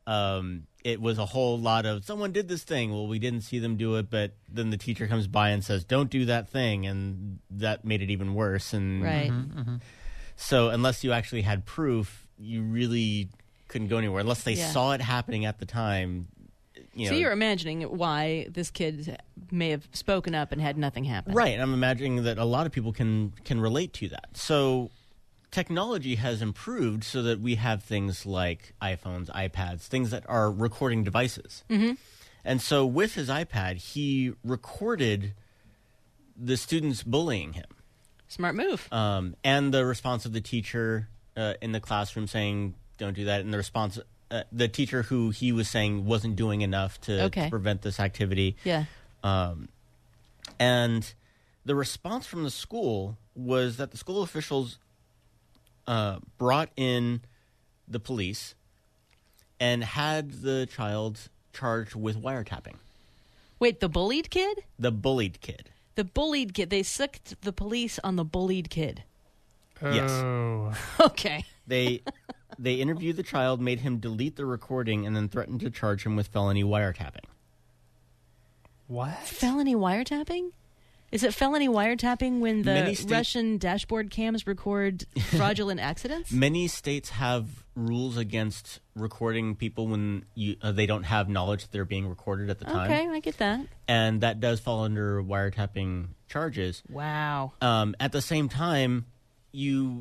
Speaker 5: it was a whole lot of someone did this thing. Well, we didn't see them do it, but then the teacher comes by and says, "Don't do that thing," and that made it even worse. And
Speaker 2: Right.
Speaker 5: so, unless you actually had proof, you really couldn't go anywhere unless they
Speaker 2: Yeah.
Speaker 5: saw it happening at the time.
Speaker 2: So you're imagining why this kid may have spoken up and had nothing happen.
Speaker 5: Right. I'm imagining that a lot of people can relate to that. So technology has improved so that we have things like iPhones, iPads, things that are recording devices. Mm-hmm. And so with his iPad, he recorded the students bullying him.
Speaker 2: Smart move.
Speaker 5: And the response of the teacher in the classroom saying, "Don't do that," and the response, the teacher who he was saying wasn't doing enough to prevent this activity.
Speaker 2: Yeah.
Speaker 5: And the response from the school was that the school officials brought in the police and had the child charged with wiretapping.
Speaker 2: Wait, the bullied kid?
Speaker 5: The bullied kid.
Speaker 2: The bullied kid. They sicked the police on the bullied kid.
Speaker 5: Yes.
Speaker 4: Oh.
Speaker 2: Okay.
Speaker 5: They interviewed the child, made him delete the recording, and then threatened to charge him with felony wiretapping.
Speaker 4: What?
Speaker 2: Felony wiretapping? Is it felony wiretapping when
Speaker 5: Many
Speaker 2: the Russian dashboard cams record fraudulent accidents?
Speaker 5: Many states have rules against recording people when they don't have knowledge that they're being recorded at the time.
Speaker 2: Okay, I get that.
Speaker 5: And that does fall under wiretapping charges.
Speaker 2: Wow.
Speaker 5: At the same time, you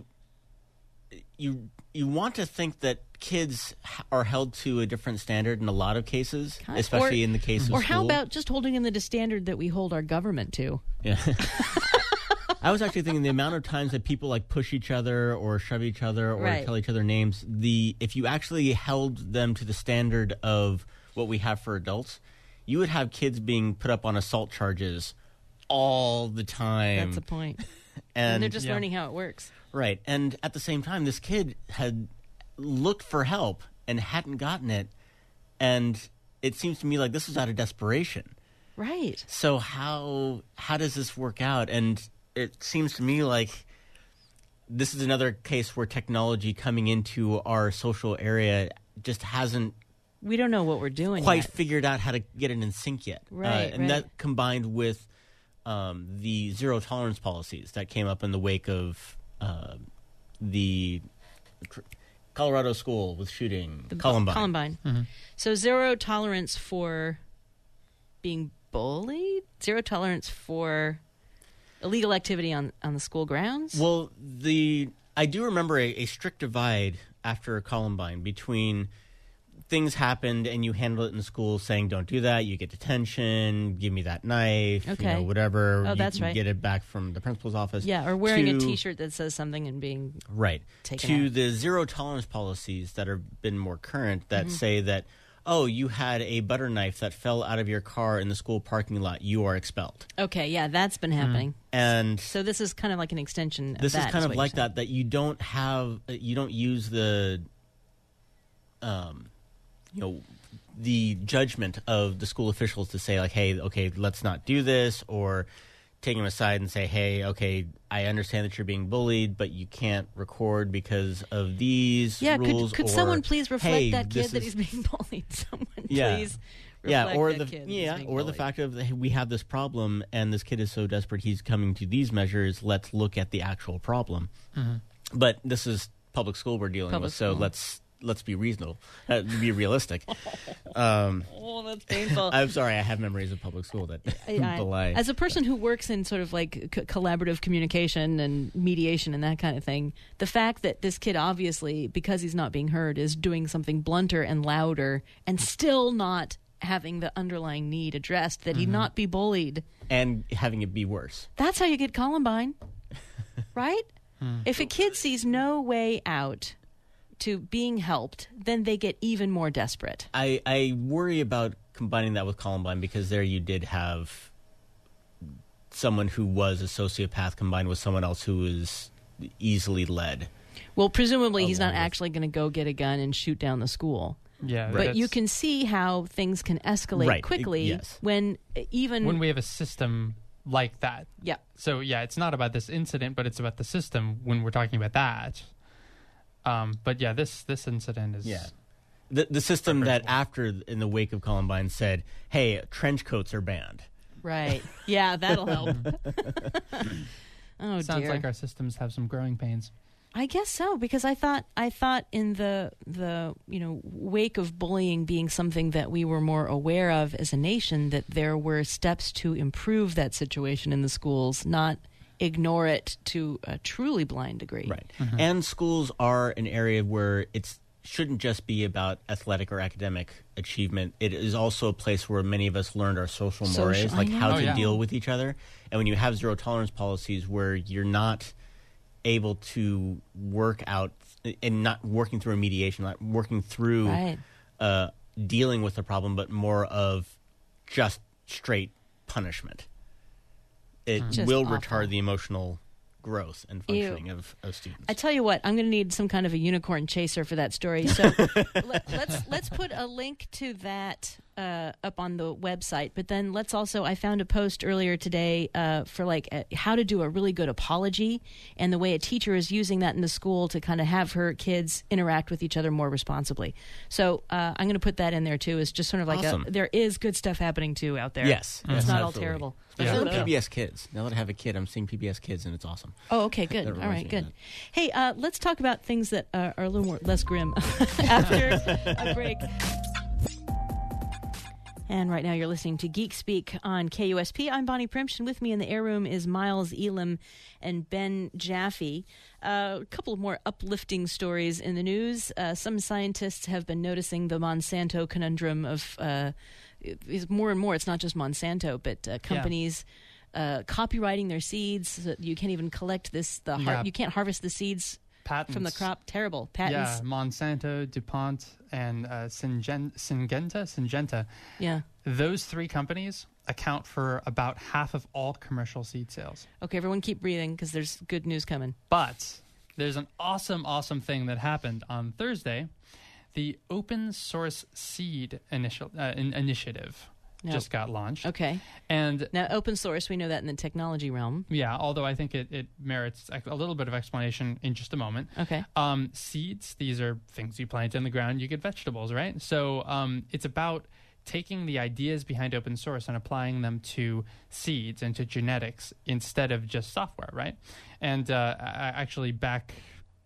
Speaker 5: want to think that kids are held to a different standard in a lot of cases, especially in the case of
Speaker 2: Or
Speaker 5: school.
Speaker 2: how about just holding them to the standard that we hold our government to?
Speaker 5: Yeah. I was actually thinking the amount of times that people like push each other or shove each other or
Speaker 2: Right.
Speaker 5: tell each other names. If you actually held them to the standard of what we have for adults, you would have kids being put up on assault charges all the time.
Speaker 2: That's the point.
Speaker 5: And
Speaker 2: they're just learning how it works.
Speaker 5: Right. And at the same time, this kid had looked for help and hadn't gotten it. And it seems to me like this was out of desperation.
Speaker 2: Right.
Speaker 5: So how does this work out? And it seems to me like this is another case where technology coming into our social area just hasn't
Speaker 2: We don't know what we're doing
Speaker 5: quite
Speaker 2: yet.
Speaker 5: figured out how to get it in sync yet.
Speaker 2: Right,
Speaker 5: and
Speaker 2: right.
Speaker 5: that combined with the zero tolerance policies that came up in the wake of the Colorado school with shooting, Columbine.
Speaker 2: Columbine. So zero tolerance for being bullied? Zero tolerance for illegal activity on the school grounds?
Speaker 5: Well, I do remember a strict divide after Columbine between things happened and you handle it in school saying, don't do that, you get detention, give me that knife,
Speaker 2: Okay.
Speaker 5: whatever.
Speaker 2: Oh,
Speaker 5: you
Speaker 2: that's
Speaker 5: can
Speaker 2: right.
Speaker 5: get it back from the principal's office.
Speaker 2: Yeah, or wearing a
Speaker 5: to-
Speaker 2: T-shirt that says something and being...
Speaker 5: Right.
Speaker 2: Taken
Speaker 5: To
Speaker 2: out.
Speaker 5: the zero tolerance policies that have been more current that
Speaker 2: Mm-hmm.
Speaker 5: say that, oh, you had a butter knife that fell out of your car in the school parking lot, you are expelled.
Speaker 2: Okay, yeah, that's been happening.
Speaker 5: And
Speaker 2: So this is kind of like an extension of
Speaker 5: this
Speaker 2: that.
Speaker 5: is kind of
Speaker 2: what
Speaker 5: like
Speaker 2: you're saying.
Speaker 5: that you don't use the the judgment of the school officials to say like, hey, okay, let's not do this, or take them aside and say, hey, okay, I understand that you're being bullied, but you can't record because of these
Speaker 2: Yeah,
Speaker 5: rules.
Speaker 2: could
Speaker 5: or,
Speaker 2: someone please reflect
Speaker 5: hey,
Speaker 2: that kid
Speaker 5: this
Speaker 2: that
Speaker 5: is-
Speaker 2: he's being bullied? Someone
Speaker 5: Yeah.
Speaker 2: please
Speaker 5: yeah,
Speaker 2: reflect
Speaker 5: or
Speaker 2: that
Speaker 5: the
Speaker 2: kid that he's being
Speaker 5: or the
Speaker 2: bullied.
Speaker 5: fact of hey, we have this problem and this kid is so desperate he's coming to these measures. Let's look at the actual problem. But this is public school we're dealing
Speaker 2: Public
Speaker 5: with, so
Speaker 2: school.
Speaker 5: let's be reasonable, be realistic.
Speaker 2: Oh, that's painful.
Speaker 5: I'm sorry, I have memories of public school that belie.
Speaker 2: As a person who works in sort of like collaborative communication and mediation and that kind of thing, the fact that this kid obviously, because he's not being heard, is doing something blunter and louder and still not having the underlying need addressed, that he not be bullied.
Speaker 5: and having it be worse.
Speaker 2: That's how you get Columbine, right? If a kid sees no way out to being helped, then they get even more desperate.
Speaker 5: I worry about combining that with Columbine because there you did have someone who was a sociopath combined with someone else who was easily led.
Speaker 2: Well, presumably he's not
Speaker 5: Along with-
Speaker 2: actually going to go get a gun and shoot down the school.
Speaker 4: Yeah,
Speaker 2: But you can see how things can escalate
Speaker 5: Right,
Speaker 2: quickly
Speaker 5: yes.
Speaker 2: when even...
Speaker 4: when we have a system like that.
Speaker 2: yeah.
Speaker 4: So yeah, it's not about this incident, but it's about the system when we're talking about that. But yeah, this incident is
Speaker 5: The system that
Speaker 4: Reversible.
Speaker 5: after in the wake of Columbine said, hey, trench coats are banned.
Speaker 2: Right. Yeah, that'll help. Oh,
Speaker 4: sounds
Speaker 2: dear.
Speaker 4: like our systems have some growing pains.
Speaker 2: I guess so, because I thought in the wake of bullying being something that we were more aware of as a nation, that there were steps to improve that situation in the schools, not ignore it to a truly blind degree.
Speaker 5: Right. And schools are an area where it shouldn't just be about athletic or academic achievement. It is also a place where many of us learned our social mores,
Speaker 2: I
Speaker 5: like
Speaker 2: know.
Speaker 5: how
Speaker 4: Oh,
Speaker 5: to
Speaker 4: yeah.
Speaker 5: deal with each other. And when you have zero tolerance policies where you're not able to work out and not working through a mediation, not working through
Speaker 2: Right.
Speaker 5: dealing with the problem, but more of just straight punishment. It
Speaker 2: Just
Speaker 5: will
Speaker 2: awful.
Speaker 5: retard the emotional growth and functioning of students.
Speaker 2: I tell you what, I'm going to need some kind of a unicorn chaser for that story. So let's put a link to that up on the website. But then let's also, I found a post earlier today for how to do a really good apology, and the way a teacher is using that in the school to kind of have her kids interact with each other more responsibly. So I'm going to put that in there too. It's just sort of like
Speaker 5: Awesome.
Speaker 2: there is good stuff happening too out there.
Speaker 5: Yes.
Speaker 2: It's
Speaker 5: yes,
Speaker 2: not all
Speaker 5: absolutely.
Speaker 2: terrible.
Speaker 5: Especially
Speaker 2: Yeah.
Speaker 5: with PBS Kids. Now that I have a kid, I'm seeing PBS Kids, and it's awesome.
Speaker 2: Oh, okay, good.
Speaker 5: That
Speaker 2: All
Speaker 5: reminds
Speaker 2: right,
Speaker 5: me of
Speaker 2: good. Hey, let's talk about things that are a little more less grim after a break. And right now you're listening to Geek Speak on KUSP. I'm Bonnie Primsh, and with me in the air room is Miles Elam and Ben Jaffe. A couple of more uplifting stories in the news. Some scientists have been noticing the Monsanto conundrum of is more and more. It's not just Monsanto, but companies copyrighting their seeds. So that you can't even collect this.
Speaker 4: Yeah.
Speaker 2: You can't harvest the seeds
Speaker 4: Patents.
Speaker 2: from the crop. Terrible patents.
Speaker 4: Yeah, Monsanto, DuPont, and Syngenta.
Speaker 2: Yeah.
Speaker 4: Those three companies account for about half of all commercial seed sales.
Speaker 2: Okay, everyone keep breathing because there's good news coming.
Speaker 4: But there's an awesome thing that happened on Thursday. The Open Source Seed Initiative
Speaker 2: No.
Speaker 4: just got launched.
Speaker 2: Okay.
Speaker 4: And
Speaker 2: Now, open source, we know that in the technology realm.
Speaker 4: yeah, although I think it merits a little bit of explanation in just a moment.
Speaker 2: Okay.
Speaker 4: Seeds, these are things you plant in the ground, you get vegetables, right? So it's about taking the ideas behind open source and applying them to seeds and to genetics instead of just software, right? And actually back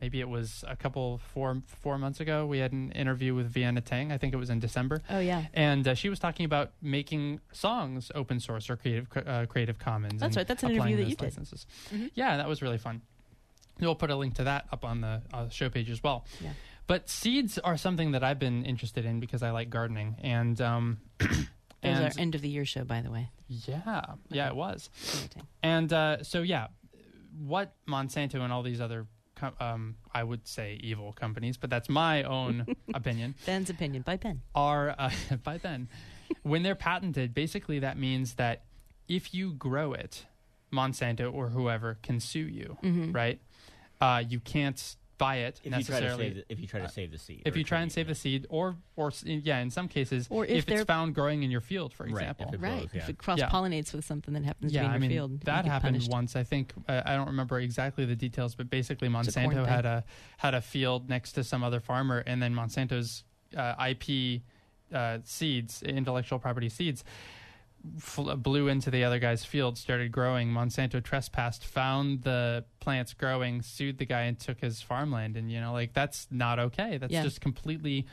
Speaker 4: maybe it was a couple, 4 months ago, we had an interview with Vienna Tang. I think it was in December.
Speaker 2: Oh, yeah.
Speaker 4: And she was talking about making songs open source or Creative Commons.
Speaker 2: That's
Speaker 4: and
Speaker 2: right. That's an
Speaker 4: applying
Speaker 2: interview that
Speaker 4: those
Speaker 2: you did.
Speaker 4: licenses.
Speaker 2: Mm-hmm.
Speaker 4: Yeah, that was really fun. We'll put a link to that up on the show page as well.
Speaker 2: Yeah.
Speaker 4: But seeds are something that I've been interested in because I like gardening. And
Speaker 2: There's our end of the year show, by the way.
Speaker 4: yeah, it was.
Speaker 2: Exciting.
Speaker 4: And so, yeah, what Monsanto and all these other, I would say evil companies, but that's my own opinion,
Speaker 2: Ben's opinion by Ben.
Speaker 4: are, by Ben, when they're patented, basically that means that if you grow it, Monsanto or whoever can sue you, right? You can't buy it necessarily.
Speaker 5: If you try to save the seed.
Speaker 4: If
Speaker 5: or
Speaker 4: you try and
Speaker 5: attribute
Speaker 4: save the seed, or in some cases,
Speaker 2: Or
Speaker 4: if
Speaker 2: they're-
Speaker 4: it's found growing in your field, for
Speaker 5: Right,
Speaker 4: example.
Speaker 5: if it
Speaker 2: Right.
Speaker 5: blows, yeah.
Speaker 2: If it cross-pollinates with something that happens to be
Speaker 4: Yeah,
Speaker 2: in
Speaker 4: I
Speaker 2: your
Speaker 4: mean,
Speaker 2: field, you
Speaker 4: that
Speaker 2: get
Speaker 4: happened
Speaker 2: punished.
Speaker 4: once. I think I don't remember exactly the details, but basically
Speaker 2: a corn
Speaker 4: Monsanto
Speaker 2: thing.
Speaker 4: had a field next to some other farmer, and then Monsanto's IP seeds, intellectual property seeds, blew into the other guy's field, started growing. Monsanto trespassed, found the plants growing, sued the guy, and took his farmland. And that's not okay. That's
Speaker 2: Yeah.
Speaker 4: just completely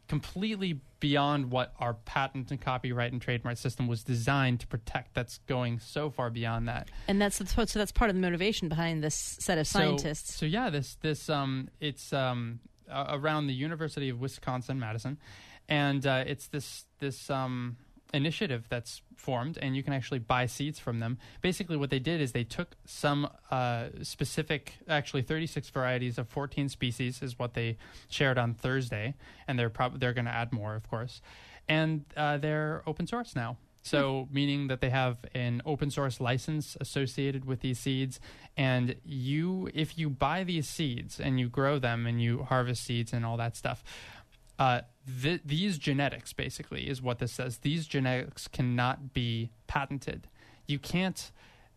Speaker 4: beyond what our patent and copyright and trademark system was designed to protect. That's going so far beyond that.
Speaker 2: And that's part of the motivation behind this set of scientists.
Speaker 4: So yeah, this it's around the University of Wisconsin-Madison, and it's this initiative that's formed, and you can actually buy seeds from them. Basically, what they did is they took some specific, actually 36 varieties of 14 species is what they shared on Thursday, and they're going to add more, of course, and they're open source now. So, meaning that they have an open source license associated with these seeds, and if you buy these seeds and you grow them and you harvest seeds and all that stuff, these genetics basically is what this says. These genetics cannot be patented. You can't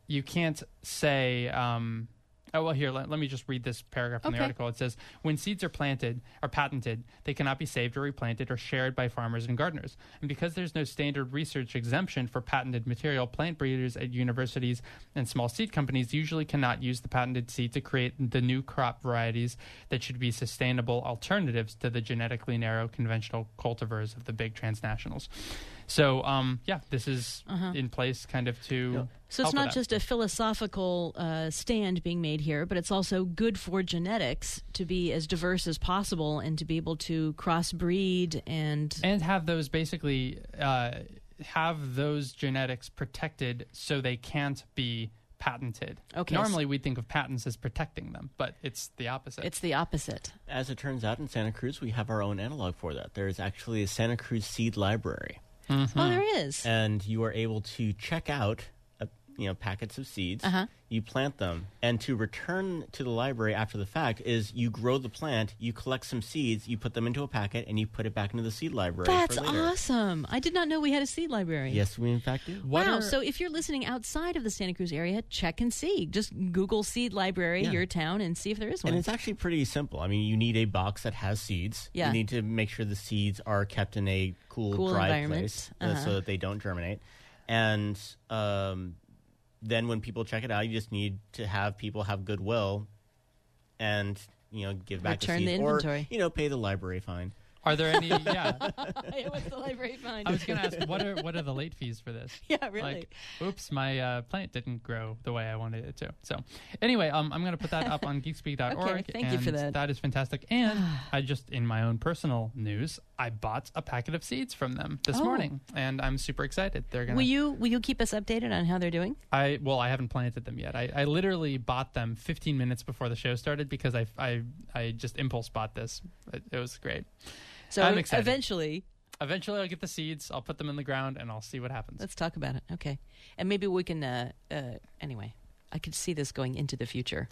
Speaker 4: say, here, let me just read this paragraph from the article. It says, when seeds are patented, they cannot be saved or replanted or shared by farmers and gardeners. And because there's no standard research exemption for patented material, plant breeders at universities and small seed companies usually cannot use the patented seed to create the new crop varieties that should be sustainable alternatives to the genetically narrow conventional cultivars of the big transnationals. So, this is in place kind of to...
Speaker 2: So it's not just a philosophical stand being made here, but it's also good for genetics to be as diverse as possible and to be able to crossbreed and
Speaker 4: have those basically have those genetics protected so they can't be patented.
Speaker 2: Okay.
Speaker 4: Normally we'd think of patents as protecting them, but it's the opposite.
Speaker 2: It's the opposite.
Speaker 5: As it turns out, in Santa Cruz, we have our own analog for that. There's actually a Santa Cruz seed library.
Speaker 4: Mm-hmm.
Speaker 2: Oh, there is.
Speaker 5: And you are able to check out packets of seeds. You plant them, and to return to the library after the fact is you grow the plant, you collect some seeds, you put them into a packet, and you put it back into the seed library.
Speaker 2: That's
Speaker 5: for later.
Speaker 2: awesome. I did not know we had a seed library.
Speaker 5: Yes, we in fact do.
Speaker 2: Wow. So if you're listening outside of the Santa Cruz area, check and see. Just Google seed library, your town, and see if there is one.
Speaker 5: And it's actually pretty simple. I mean, you need a box that has seeds.
Speaker 2: Yeah.
Speaker 5: You need to make sure the seeds are kept in a cool dry
Speaker 2: environment.
Speaker 5: place so that they don't germinate. And then when people check it out, you just need to have people have goodwill and, give back
Speaker 2: Return
Speaker 5: the
Speaker 2: the
Speaker 5: seeds.
Speaker 2: inventory.
Speaker 5: Or, pay the library fine.
Speaker 4: Are there any? Yeah,
Speaker 2: What's the library find?
Speaker 4: I was going to ask what are the late fees for this?
Speaker 2: Yeah, really.
Speaker 4: Like, oops, my plant didn't grow the way I wanted it to. So, anyway, I'm going to put that up on geekspeak.org.
Speaker 2: Okay, thank you for
Speaker 4: and
Speaker 2: that.
Speaker 4: That is fantastic. And I just, in my own personal news, I bought a packet of seeds from them this morning, and I'm super excited. They're gonna.
Speaker 2: Will you keep us updated on how they're doing?
Speaker 4: I haven't planted them yet. I literally bought them 15 minutes before the show started because I just impulse bought this. It was great.
Speaker 2: So
Speaker 4: I'm excited.
Speaker 2: Eventually
Speaker 4: I'll get the seeds. I'll put them in the ground, and I'll see what happens.
Speaker 2: let's talk about it. Okay, and maybe we can. Anyway, I could see this going into the future.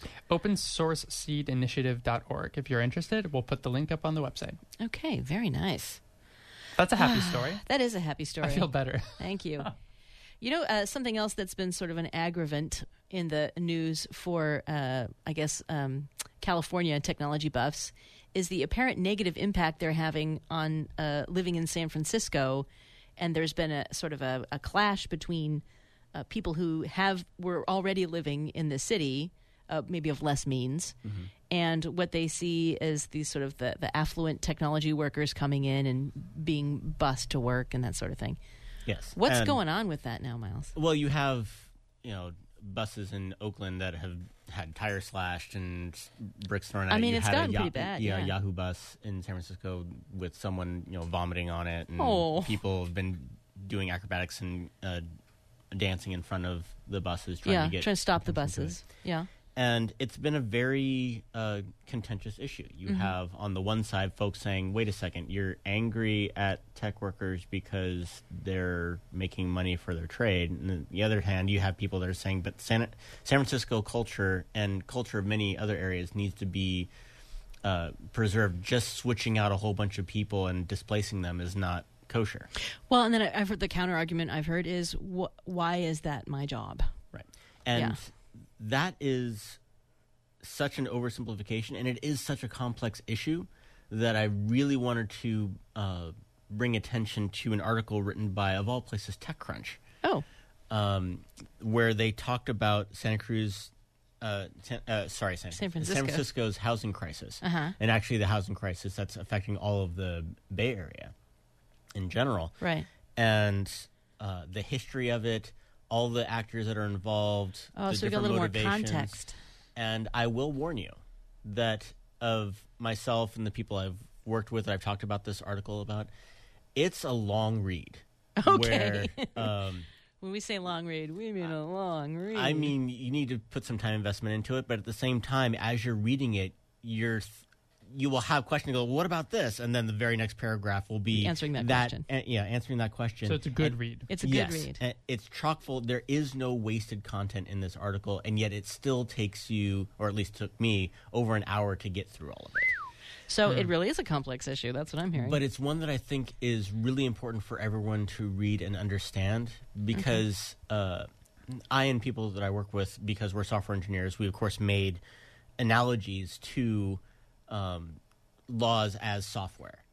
Speaker 4: OpenSourceSeedInitiative.org. If you're interested, we'll put the link up on the website.
Speaker 2: Okay, very nice.
Speaker 4: That's a happy story.
Speaker 2: That is a happy story.
Speaker 4: I feel better.
Speaker 2: Thank you. Something else that's been sort of an aggravant in the news for, California technology buffs is the apparent negative impact they're having on living in San Francisco. And there's been a sort of a clash between people who were already living in the city maybe of less means, and what they see is these sort of the affluent technology workers coming in and being bused to work and that sort of thing.
Speaker 5: Yes.
Speaker 2: What's
Speaker 5: And-
Speaker 2: going on with that now, Miles?
Speaker 5: Well, you have, buses in Oakland that have had tires slashed and bricks thrown at
Speaker 2: I
Speaker 5: it.
Speaker 2: mean,
Speaker 5: You
Speaker 2: it's
Speaker 5: had a
Speaker 2: gotten pretty bad, yeah.
Speaker 5: Yahoo bus in San Francisco with someone, vomiting on it, and
Speaker 2: Oh.
Speaker 5: people have been doing acrobatics and dancing in front of the buses, trying to stop the
Speaker 2: buses. Yeah.
Speaker 5: And it's been a very contentious issue. You have, on the one side, folks saying, wait a second, you're angry at tech workers because they're making money for their trade. And on the other hand, you have people that are saying, but San Francisco culture and culture of many other areas needs to be preserved. Just switching out a whole bunch of people and displacing them is not kosher.
Speaker 2: Well, and then I've heard the counter argument I've heard is, why is that my job?
Speaker 5: Right. And
Speaker 2: Yeah.
Speaker 5: that is such an oversimplification, and it is such a complex issue that I really wanted to bring attention to an article written by, of all places, TechCrunch,
Speaker 2: Oh,
Speaker 5: where they talked about San
Speaker 2: Francisco.
Speaker 5: Francisco's housing crisis,
Speaker 2: Uh-huh.
Speaker 5: and actually the housing crisis that's affecting all of the Bay Area in general.
Speaker 2: right.
Speaker 5: And the history of it, all the actors that are involved.
Speaker 2: Oh,
Speaker 5: the
Speaker 2: so we got a
Speaker 5: different
Speaker 2: little more
Speaker 5: motivations.
Speaker 2: context.
Speaker 5: And I will warn you that of myself and the people I've worked with, that I've talked about this article about, it's a long read.
Speaker 2: Okay.
Speaker 5: Where,
Speaker 2: When we say long read, we mean a long read.
Speaker 5: I mean, you need to put some time investment into it, but at the same time, as you're reading it, you will have questions. Go, what about this? And then the very next paragraph will be
Speaker 2: Answering that question.
Speaker 5: Answering that question.
Speaker 4: So it's a good read.
Speaker 2: It's a good read.
Speaker 5: And it's chock full. There is no wasted content in this article, and yet it still takes you, or at least took me, over an hour to get through all of it.
Speaker 2: So it really is a complex issue. That's what I'm hearing.
Speaker 5: But it's one that I think is really important for everyone to read and understand, because I and people that I work with, because we're software engineers, we of course made analogies to laws as software,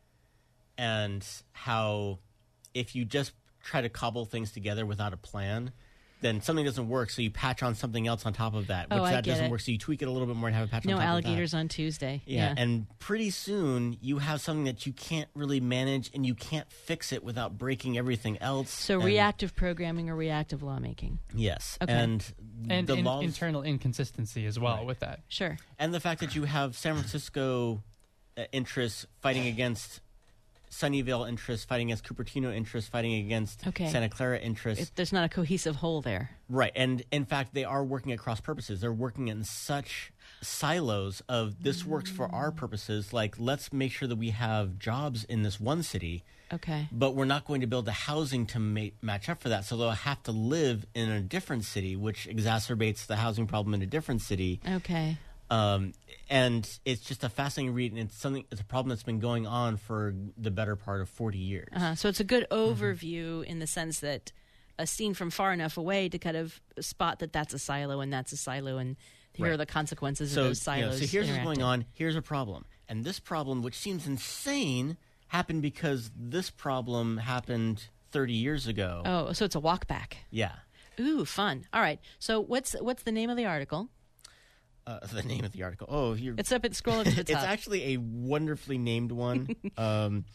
Speaker 5: and how if you just try to cobble things together without a plan, then something doesn't work, so you patch on something else on top of that, which
Speaker 2: I
Speaker 5: that
Speaker 2: get
Speaker 5: doesn't
Speaker 2: it.
Speaker 5: work, so you tweak it a little bit more and have a patch
Speaker 2: no
Speaker 5: on top
Speaker 2: alligators
Speaker 5: of that.
Speaker 2: on Tuesday.
Speaker 5: Yeah, and pretty soon you have something that you can't really manage, and you can't fix it without breaking everything else.
Speaker 2: So
Speaker 5: and-
Speaker 2: reactive programming or reactive lawmaking.
Speaker 5: Yes,
Speaker 2: Okay.
Speaker 5: and the laws,
Speaker 4: internal inconsistency as well with that.
Speaker 2: Sure.
Speaker 5: and the fact that you have San Francisco interests fighting against Sunnyvale interests, fighting against Cupertino interests, fighting against
Speaker 2: Okay.
Speaker 5: Santa Clara interests.
Speaker 2: There's not a cohesive whole there.
Speaker 5: Right, and in fact, they are working at cross purposes. They're working in such silos of this works for our purposes. Like, let's make sure that we have jobs in this one city,
Speaker 2: Okay.
Speaker 5: but we're not going to build the housing to match up for that. So they'll have to live in a different city, which exacerbates the housing problem in a different city.
Speaker 2: Okay.
Speaker 5: And it's just a fascinating read, and it's a problem that's been going on for the better part of 40 years.
Speaker 2: So it's a good overview in the sense that seen from far enough away to kind of spot that that's a silo and that's a silo, and here
Speaker 5: Right.
Speaker 2: are the consequences
Speaker 5: So,
Speaker 2: of those silos.
Speaker 5: so here's what's going
Speaker 2: interacting.
Speaker 5: on. Here's a problem. And this problem, which seems insane, happened because this problem happened 30 years ago.
Speaker 2: Oh, so it's a walk back.
Speaker 5: Yeah.
Speaker 2: Ooh, fun. All right. So what's the name of the article?
Speaker 5: The name of the article. Oh,
Speaker 2: It's up at scroll up to the
Speaker 5: it's
Speaker 2: top.
Speaker 5: actually a wonderfully named one. I'm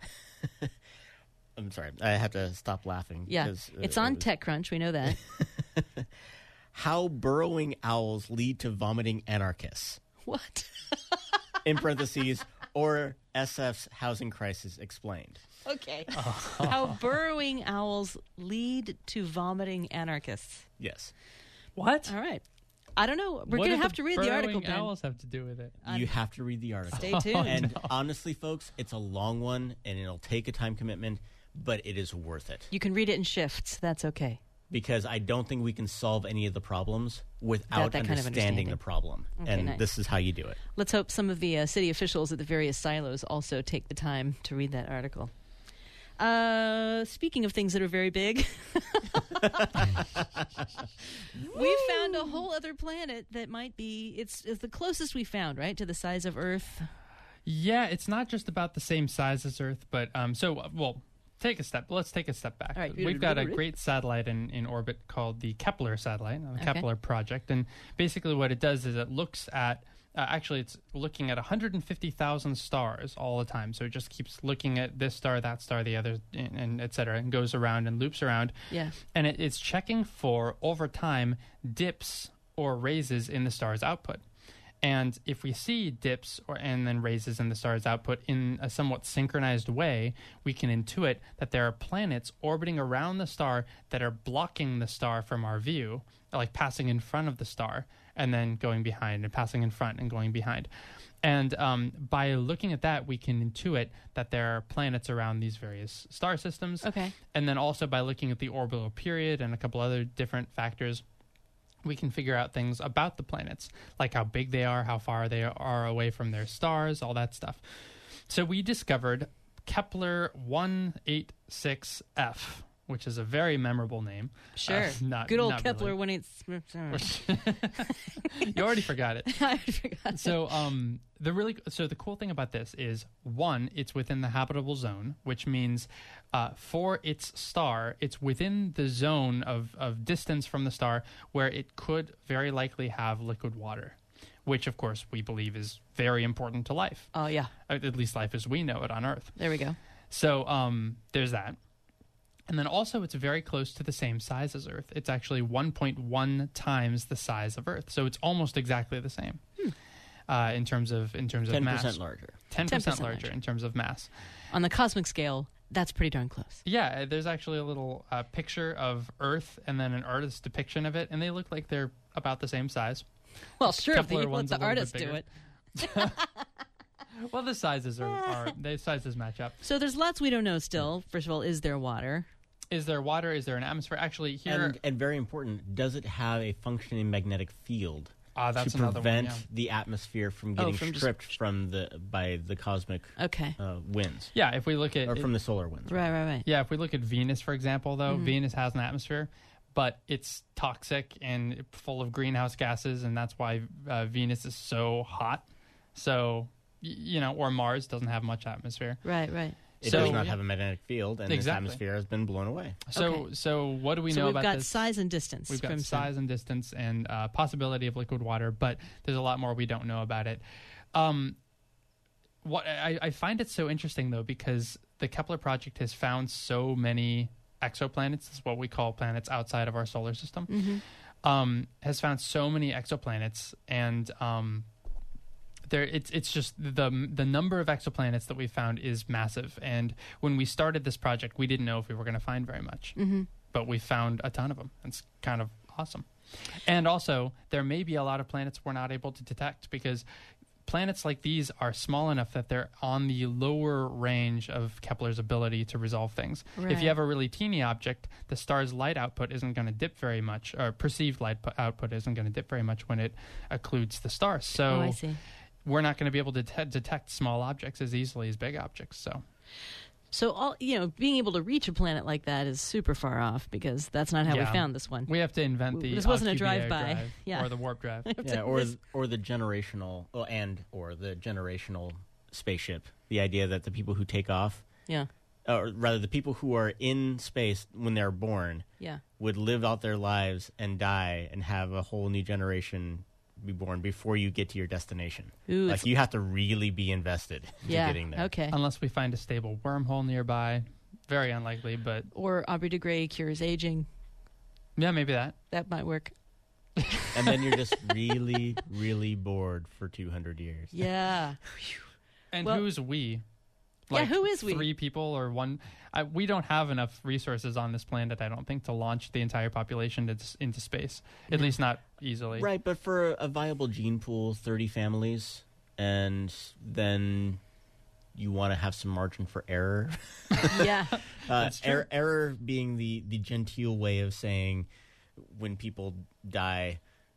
Speaker 5: sorry. I have to stop laughing.
Speaker 2: Yeah,
Speaker 5: because,
Speaker 2: it's on TechCrunch. We know that.
Speaker 5: How burrowing owls lead to vomiting anarchists.
Speaker 2: What?
Speaker 5: In parentheses, or SF's housing crisis explained.
Speaker 2: Okay. How burrowing owls lead to vomiting anarchists.
Speaker 5: Yes.
Speaker 4: What?
Speaker 2: All right. I don't know. We're
Speaker 4: What
Speaker 2: going
Speaker 4: do
Speaker 2: to have to read the article,
Speaker 4: burrowing
Speaker 2: Ben.
Speaker 4: owls have to do with it?
Speaker 5: You have to read the article.
Speaker 2: Stay tuned.
Speaker 5: And honestly, folks, it's a long one, and it'll take a time commitment, but it is worth it.
Speaker 2: You can read it in shifts. That's okay.
Speaker 5: Because I don't think we can solve any of the problems without
Speaker 2: that kind of
Speaker 5: understanding the problem.
Speaker 2: Okay,
Speaker 5: and
Speaker 2: nice.
Speaker 5: this is how you do it.
Speaker 2: Let's hope some of the city officials at the various silos also take the time to read that article. Speaking of things that are very big, we found a whole other planet that might be, it's the closest we found, right, to the size of Earth.
Speaker 4: Yeah, it's not just about the same size as Earth, but Let's take a step back.
Speaker 2: All right.
Speaker 4: We've got a great satellite in orbit called the Kepler satellite, the Kepler project, and basically what it does is it looks at. Actually, it's looking at 150,000 stars all the time. So it just keeps looking at this star, that star, the other, and et cetera, and goes around and loops around.
Speaker 2: Yeah.
Speaker 4: And it's checking for, over time, dips or raises in the star's output. And if we see dips and then raises in the star's output in a somewhat synchronized way, we can intuit that there are planets orbiting around the star that are blocking the star from our view, like passing in front of the star and then going behind, and passing in front and going behind. And by looking at that, we can intuit that there are planets around these various star systems.
Speaker 2: Okay.
Speaker 4: And then also by looking at the orbital period and a couple other different factors, we can figure out things about the planets, like how big they are, how far they are away from their stars, all that stuff. So we discovered Kepler 186f, which is a very memorable name.
Speaker 2: Sure.
Speaker 4: Not,
Speaker 2: Good old
Speaker 4: not
Speaker 2: Kepler
Speaker 4: really.
Speaker 2: 186.
Speaker 4: You already forgot it.
Speaker 2: I forgot.
Speaker 4: So the cool thing about this is, one, it's within the habitable zone, which means for its star, it's within the zone of distance from the star where it could very likely have liquid water, which of course we believe is very important to life.
Speaker 2: Oh, yeah.
Speaker 4: At least life as we know it on Earth.
Speaker 2: There we go.
Speaker 4: So there's that. And then also it's very close to the same size as Earth. It's actually 1.1 times the size of Earth. So it's almost exactly the same in terms of
Speaker 5: 10%
Speaker 4: mass.
Speaker 5: larger.
Speaker 4: 10% larger in terms of mass.
Speaker 2: On the cosmic scale, that's pretty darn close.
Speaker 4: Yeah, there's actually a little picture of Earth and then an artist's depiction of it, and they look like they're about the same size.
Speaker 2: Well, sure, if
Speaker 4: Kepler
Speaker 2: you let
Speaker 4: one's
Speaker 2: the
Speaker 4: a little
Speaker 2: artist
Speaker 4: bit
Speaker 2: do
Speaker 4: bigger.
Speaker 2: it.
Speaker 4: Well, the sizes the sizes match up.
Speaker 2: So there's lots we don't know still. First of all, is there water?
Speaker 4: Is there water? Is there an atmosphere? Actually, here...
Speaker 5: And very important, does it have a functioning magnetic field
Speaker 4: that's
Speaker 5: to
Speaker 4: another one,
Speaker 5: prevent
Speaker 4: yeah.
Speaker 5: the atmosphere from getting
Speaker 2: from just-
Speaker 5: stripped by the cosmic
Speaker 2: Okay.
Speaker 5: winds,
Speaker 4: Yeah, if we look at...
Speaker 5: or from the solar winds?
Speaker 2: Right.
Speaker 4: Yeah, if we look at Venus, for example, though,
Speaker 2: Mm-hmm.
Speaker 4: Venus has an atmosphere, but it's toxic and full of greenhouse gases, and that's why Venus is so hot. So, or Mars doesn't have much atmosphere.
Speaker 2: Right.
Speaker 5: It
Speaker 4: So-
Speaker 5: does not have a magnetic field, and
Speaker 4: Exactly.
Speaker 5: this atmosphere has been blown away.
Speaker 2: Okay.
Speaker 4: So what do we
Speaker 2: So
Speaker 4: know
Speaker 2: we've
Speaker 4: about
Speaker 2: got
Speaker 4: this?
Speaker 2: size and distance.
Speaker 4: We've got
Speaker 2: from
Speaker 4: size and distance and possibility of liquid water, but there's a lot more we don't know about it. What I find it so interesting, though, because the Kepler project has found so many exoplanets, this is what we call planets outside of our solar system, has found so many exoplanets, and it's just the number of exoplanets that we found is massive. And when we started this project, we didn't know if we were going to find very much, but we found a ton of them. It's kind of awesome. And also, there may be a lot of planets we're not able to detect because planets like these are small enough that they're on the lower range of Kepler's ability to resolve things.
Speaker 2: Right.
Speaker 4: If you have a really teeny object, the star's light output isn't going to dip very much, or perceived light output isn't going to dip very much when it occludes the star. So
Speaker 2: Oh, I see.
Speaker 4: we're not going to be able to detect small objects as easily as big objects. So
Speaker 2: all being able to reach a planet like that is super far off because that's not how we
Speaker 4: Yeah.
Speaker 2: found this one.
Speaker 4: we have to invent the
Speaker 2: This wasn't a
Speaker 4: OcuView
Speaker 2: drive-by.
Speaker 4: drive
Speaker 2: Yeah.
Speaker 4: or the warp drive.
Speaker 5: Yeah, or the generational or the generational spaceship. The idea that the people who take off,
Speaker 2: Yeah.
Speaker 5: or rather the people who are in space when they're born,
Speaker 2: Yeah.
Speaker 5: would live out their lives and die and have a whole new generation be born before you get to your destination.
Speaker 2: Ooh,
Speaker 5: Like
Speaker 2: it's-
Speaker 5: you have to really be invested in
Speaker 2: Yeah.
Speaker 5: getting there.
Speaker 2: Okay.
Speaker 4: Unless we find a stable wormhole nearby. Very unlikely, but
Speaker 2: Or Aubrey de Grey cures aging.
Speaker 4: yeah, maybe that.
Speaker 2: That might work.
Speaker 5: And then you're just really, really bored for 200 years.
Speaker 2: Yeah.
Speaker 4: And
Speaker 2: Well-
Speaker 4: who's we?
Speaker 2: Yeah, who is we?
Speaker 4: 3 people or one? We don't have enough resources on this planet, I don't think, to launch the entire population into space. At least not easily.
Speaker 5: Right, but for a viable gene pool, 30 families, and then you want to have some margin for error.
Speaker 2: Yeah.
Speaker 4: That's true.
Speaker 5: Error being the genteel way of saying when people die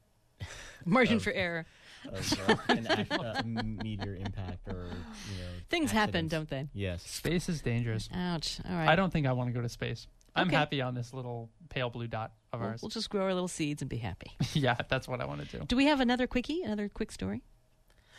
Speaker 2: Margin for error.
Speaker 5: of an meteor impact or
Speaker 2: Things happen,
Speaker 5: accidents.
Speaker 2: don't they?
Speaker 5: Yes.
Speaker 4: Space is dangerous.
Speaker 2: Ouch. All right.
Speaker 4: I don't think I want to go to space. I'm
Speaker 2: Okay.
Speaker 4: happy on this little pale blue dot of ours.
Speaker 2: We'll just grow our little seeds and be happy.
Speaker 4: Yeah, that's what I want to do.
Speaker 2: Do we have another quickie? Another quick story?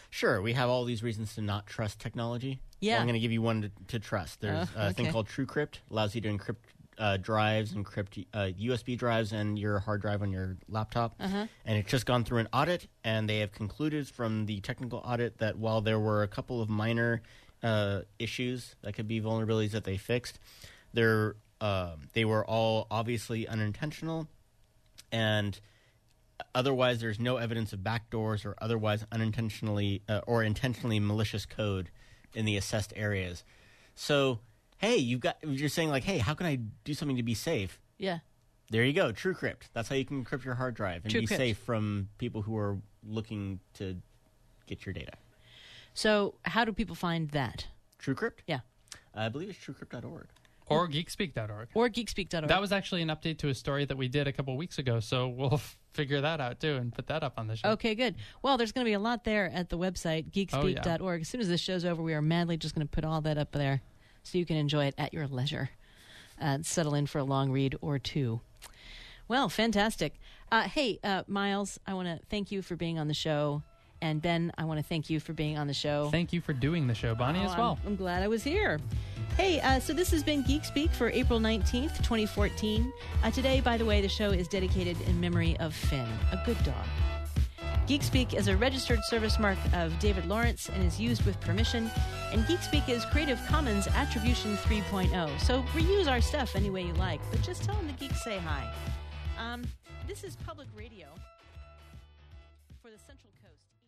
Speaker 5: Sure, we have all these reasons to not trust technology.
Speaker 2: Yeah.
Speaker 5: Well, I'm going to give you one to trust. There's a thing
Speaker 2: okay.
Speaker 5: called TrueCrypt. Allows you to encrypt drives, encrypt USB drives and your hard drive on your laptop. And it's just gone through an audit, and they have concluded from the technical audit that while there were a couple of minor issues that could be vulnerabilities that they fixed, they were all obviously unintentional, and otherwise there's no evidence of backdoors or otherwise unintentionally or intentionally malicious code in the assessed areas. So, hey, you're saying like, hey, how can I do something to be safe?
Speaker 2: Yeah.
Speaker 5: There you go, TrueCrypt. That's how you can encrypt your hard drive and be
Speaker 2: TrueCrypt.
Speaker 5: safe from people who are looking to get your data.
Speaker 2: So how do people find that?
Speaker 5: TrueCrypt?
Speaker 2: Yeah.
Speaker 5: I believe it's truecrypt.org.
Speaker 4: Or geekspeak.org.
Speaker 2: Or geekspeak.org.
Speaker 4: That was actually an update to a story that we did a couple weeks ago, so we'll figure that out too and put that up on the show.
Speaker 2: Okay, good. Well, there's going to be a lot there at the website, geekspeak.org. As soon as this show's over, we are madly just going to put all that up there so you can enjoy it at your leisure and settle in for a long read or two. Well, fantastic. Hey, Miles, I want to thank you for being on the show. And Ben, I want to thank you for being on the show.
Speaker 4: Thank you for doing the show, Bonnie, as well.
Speaker 2: I'm glad I was here. Hey, so this has been Geek Speak for April 19th, 2014. Today, by the way, the show is dedicated in memory of Finn, a good dog. Geek Speak is a registered service mark of David Lawrence and is used with permission. And Geek Speak is Creative Commons Attribution 3.0. So reuse our stuff any way you like, but just tell them the geeks say hi. This is public radio for the Central Coast.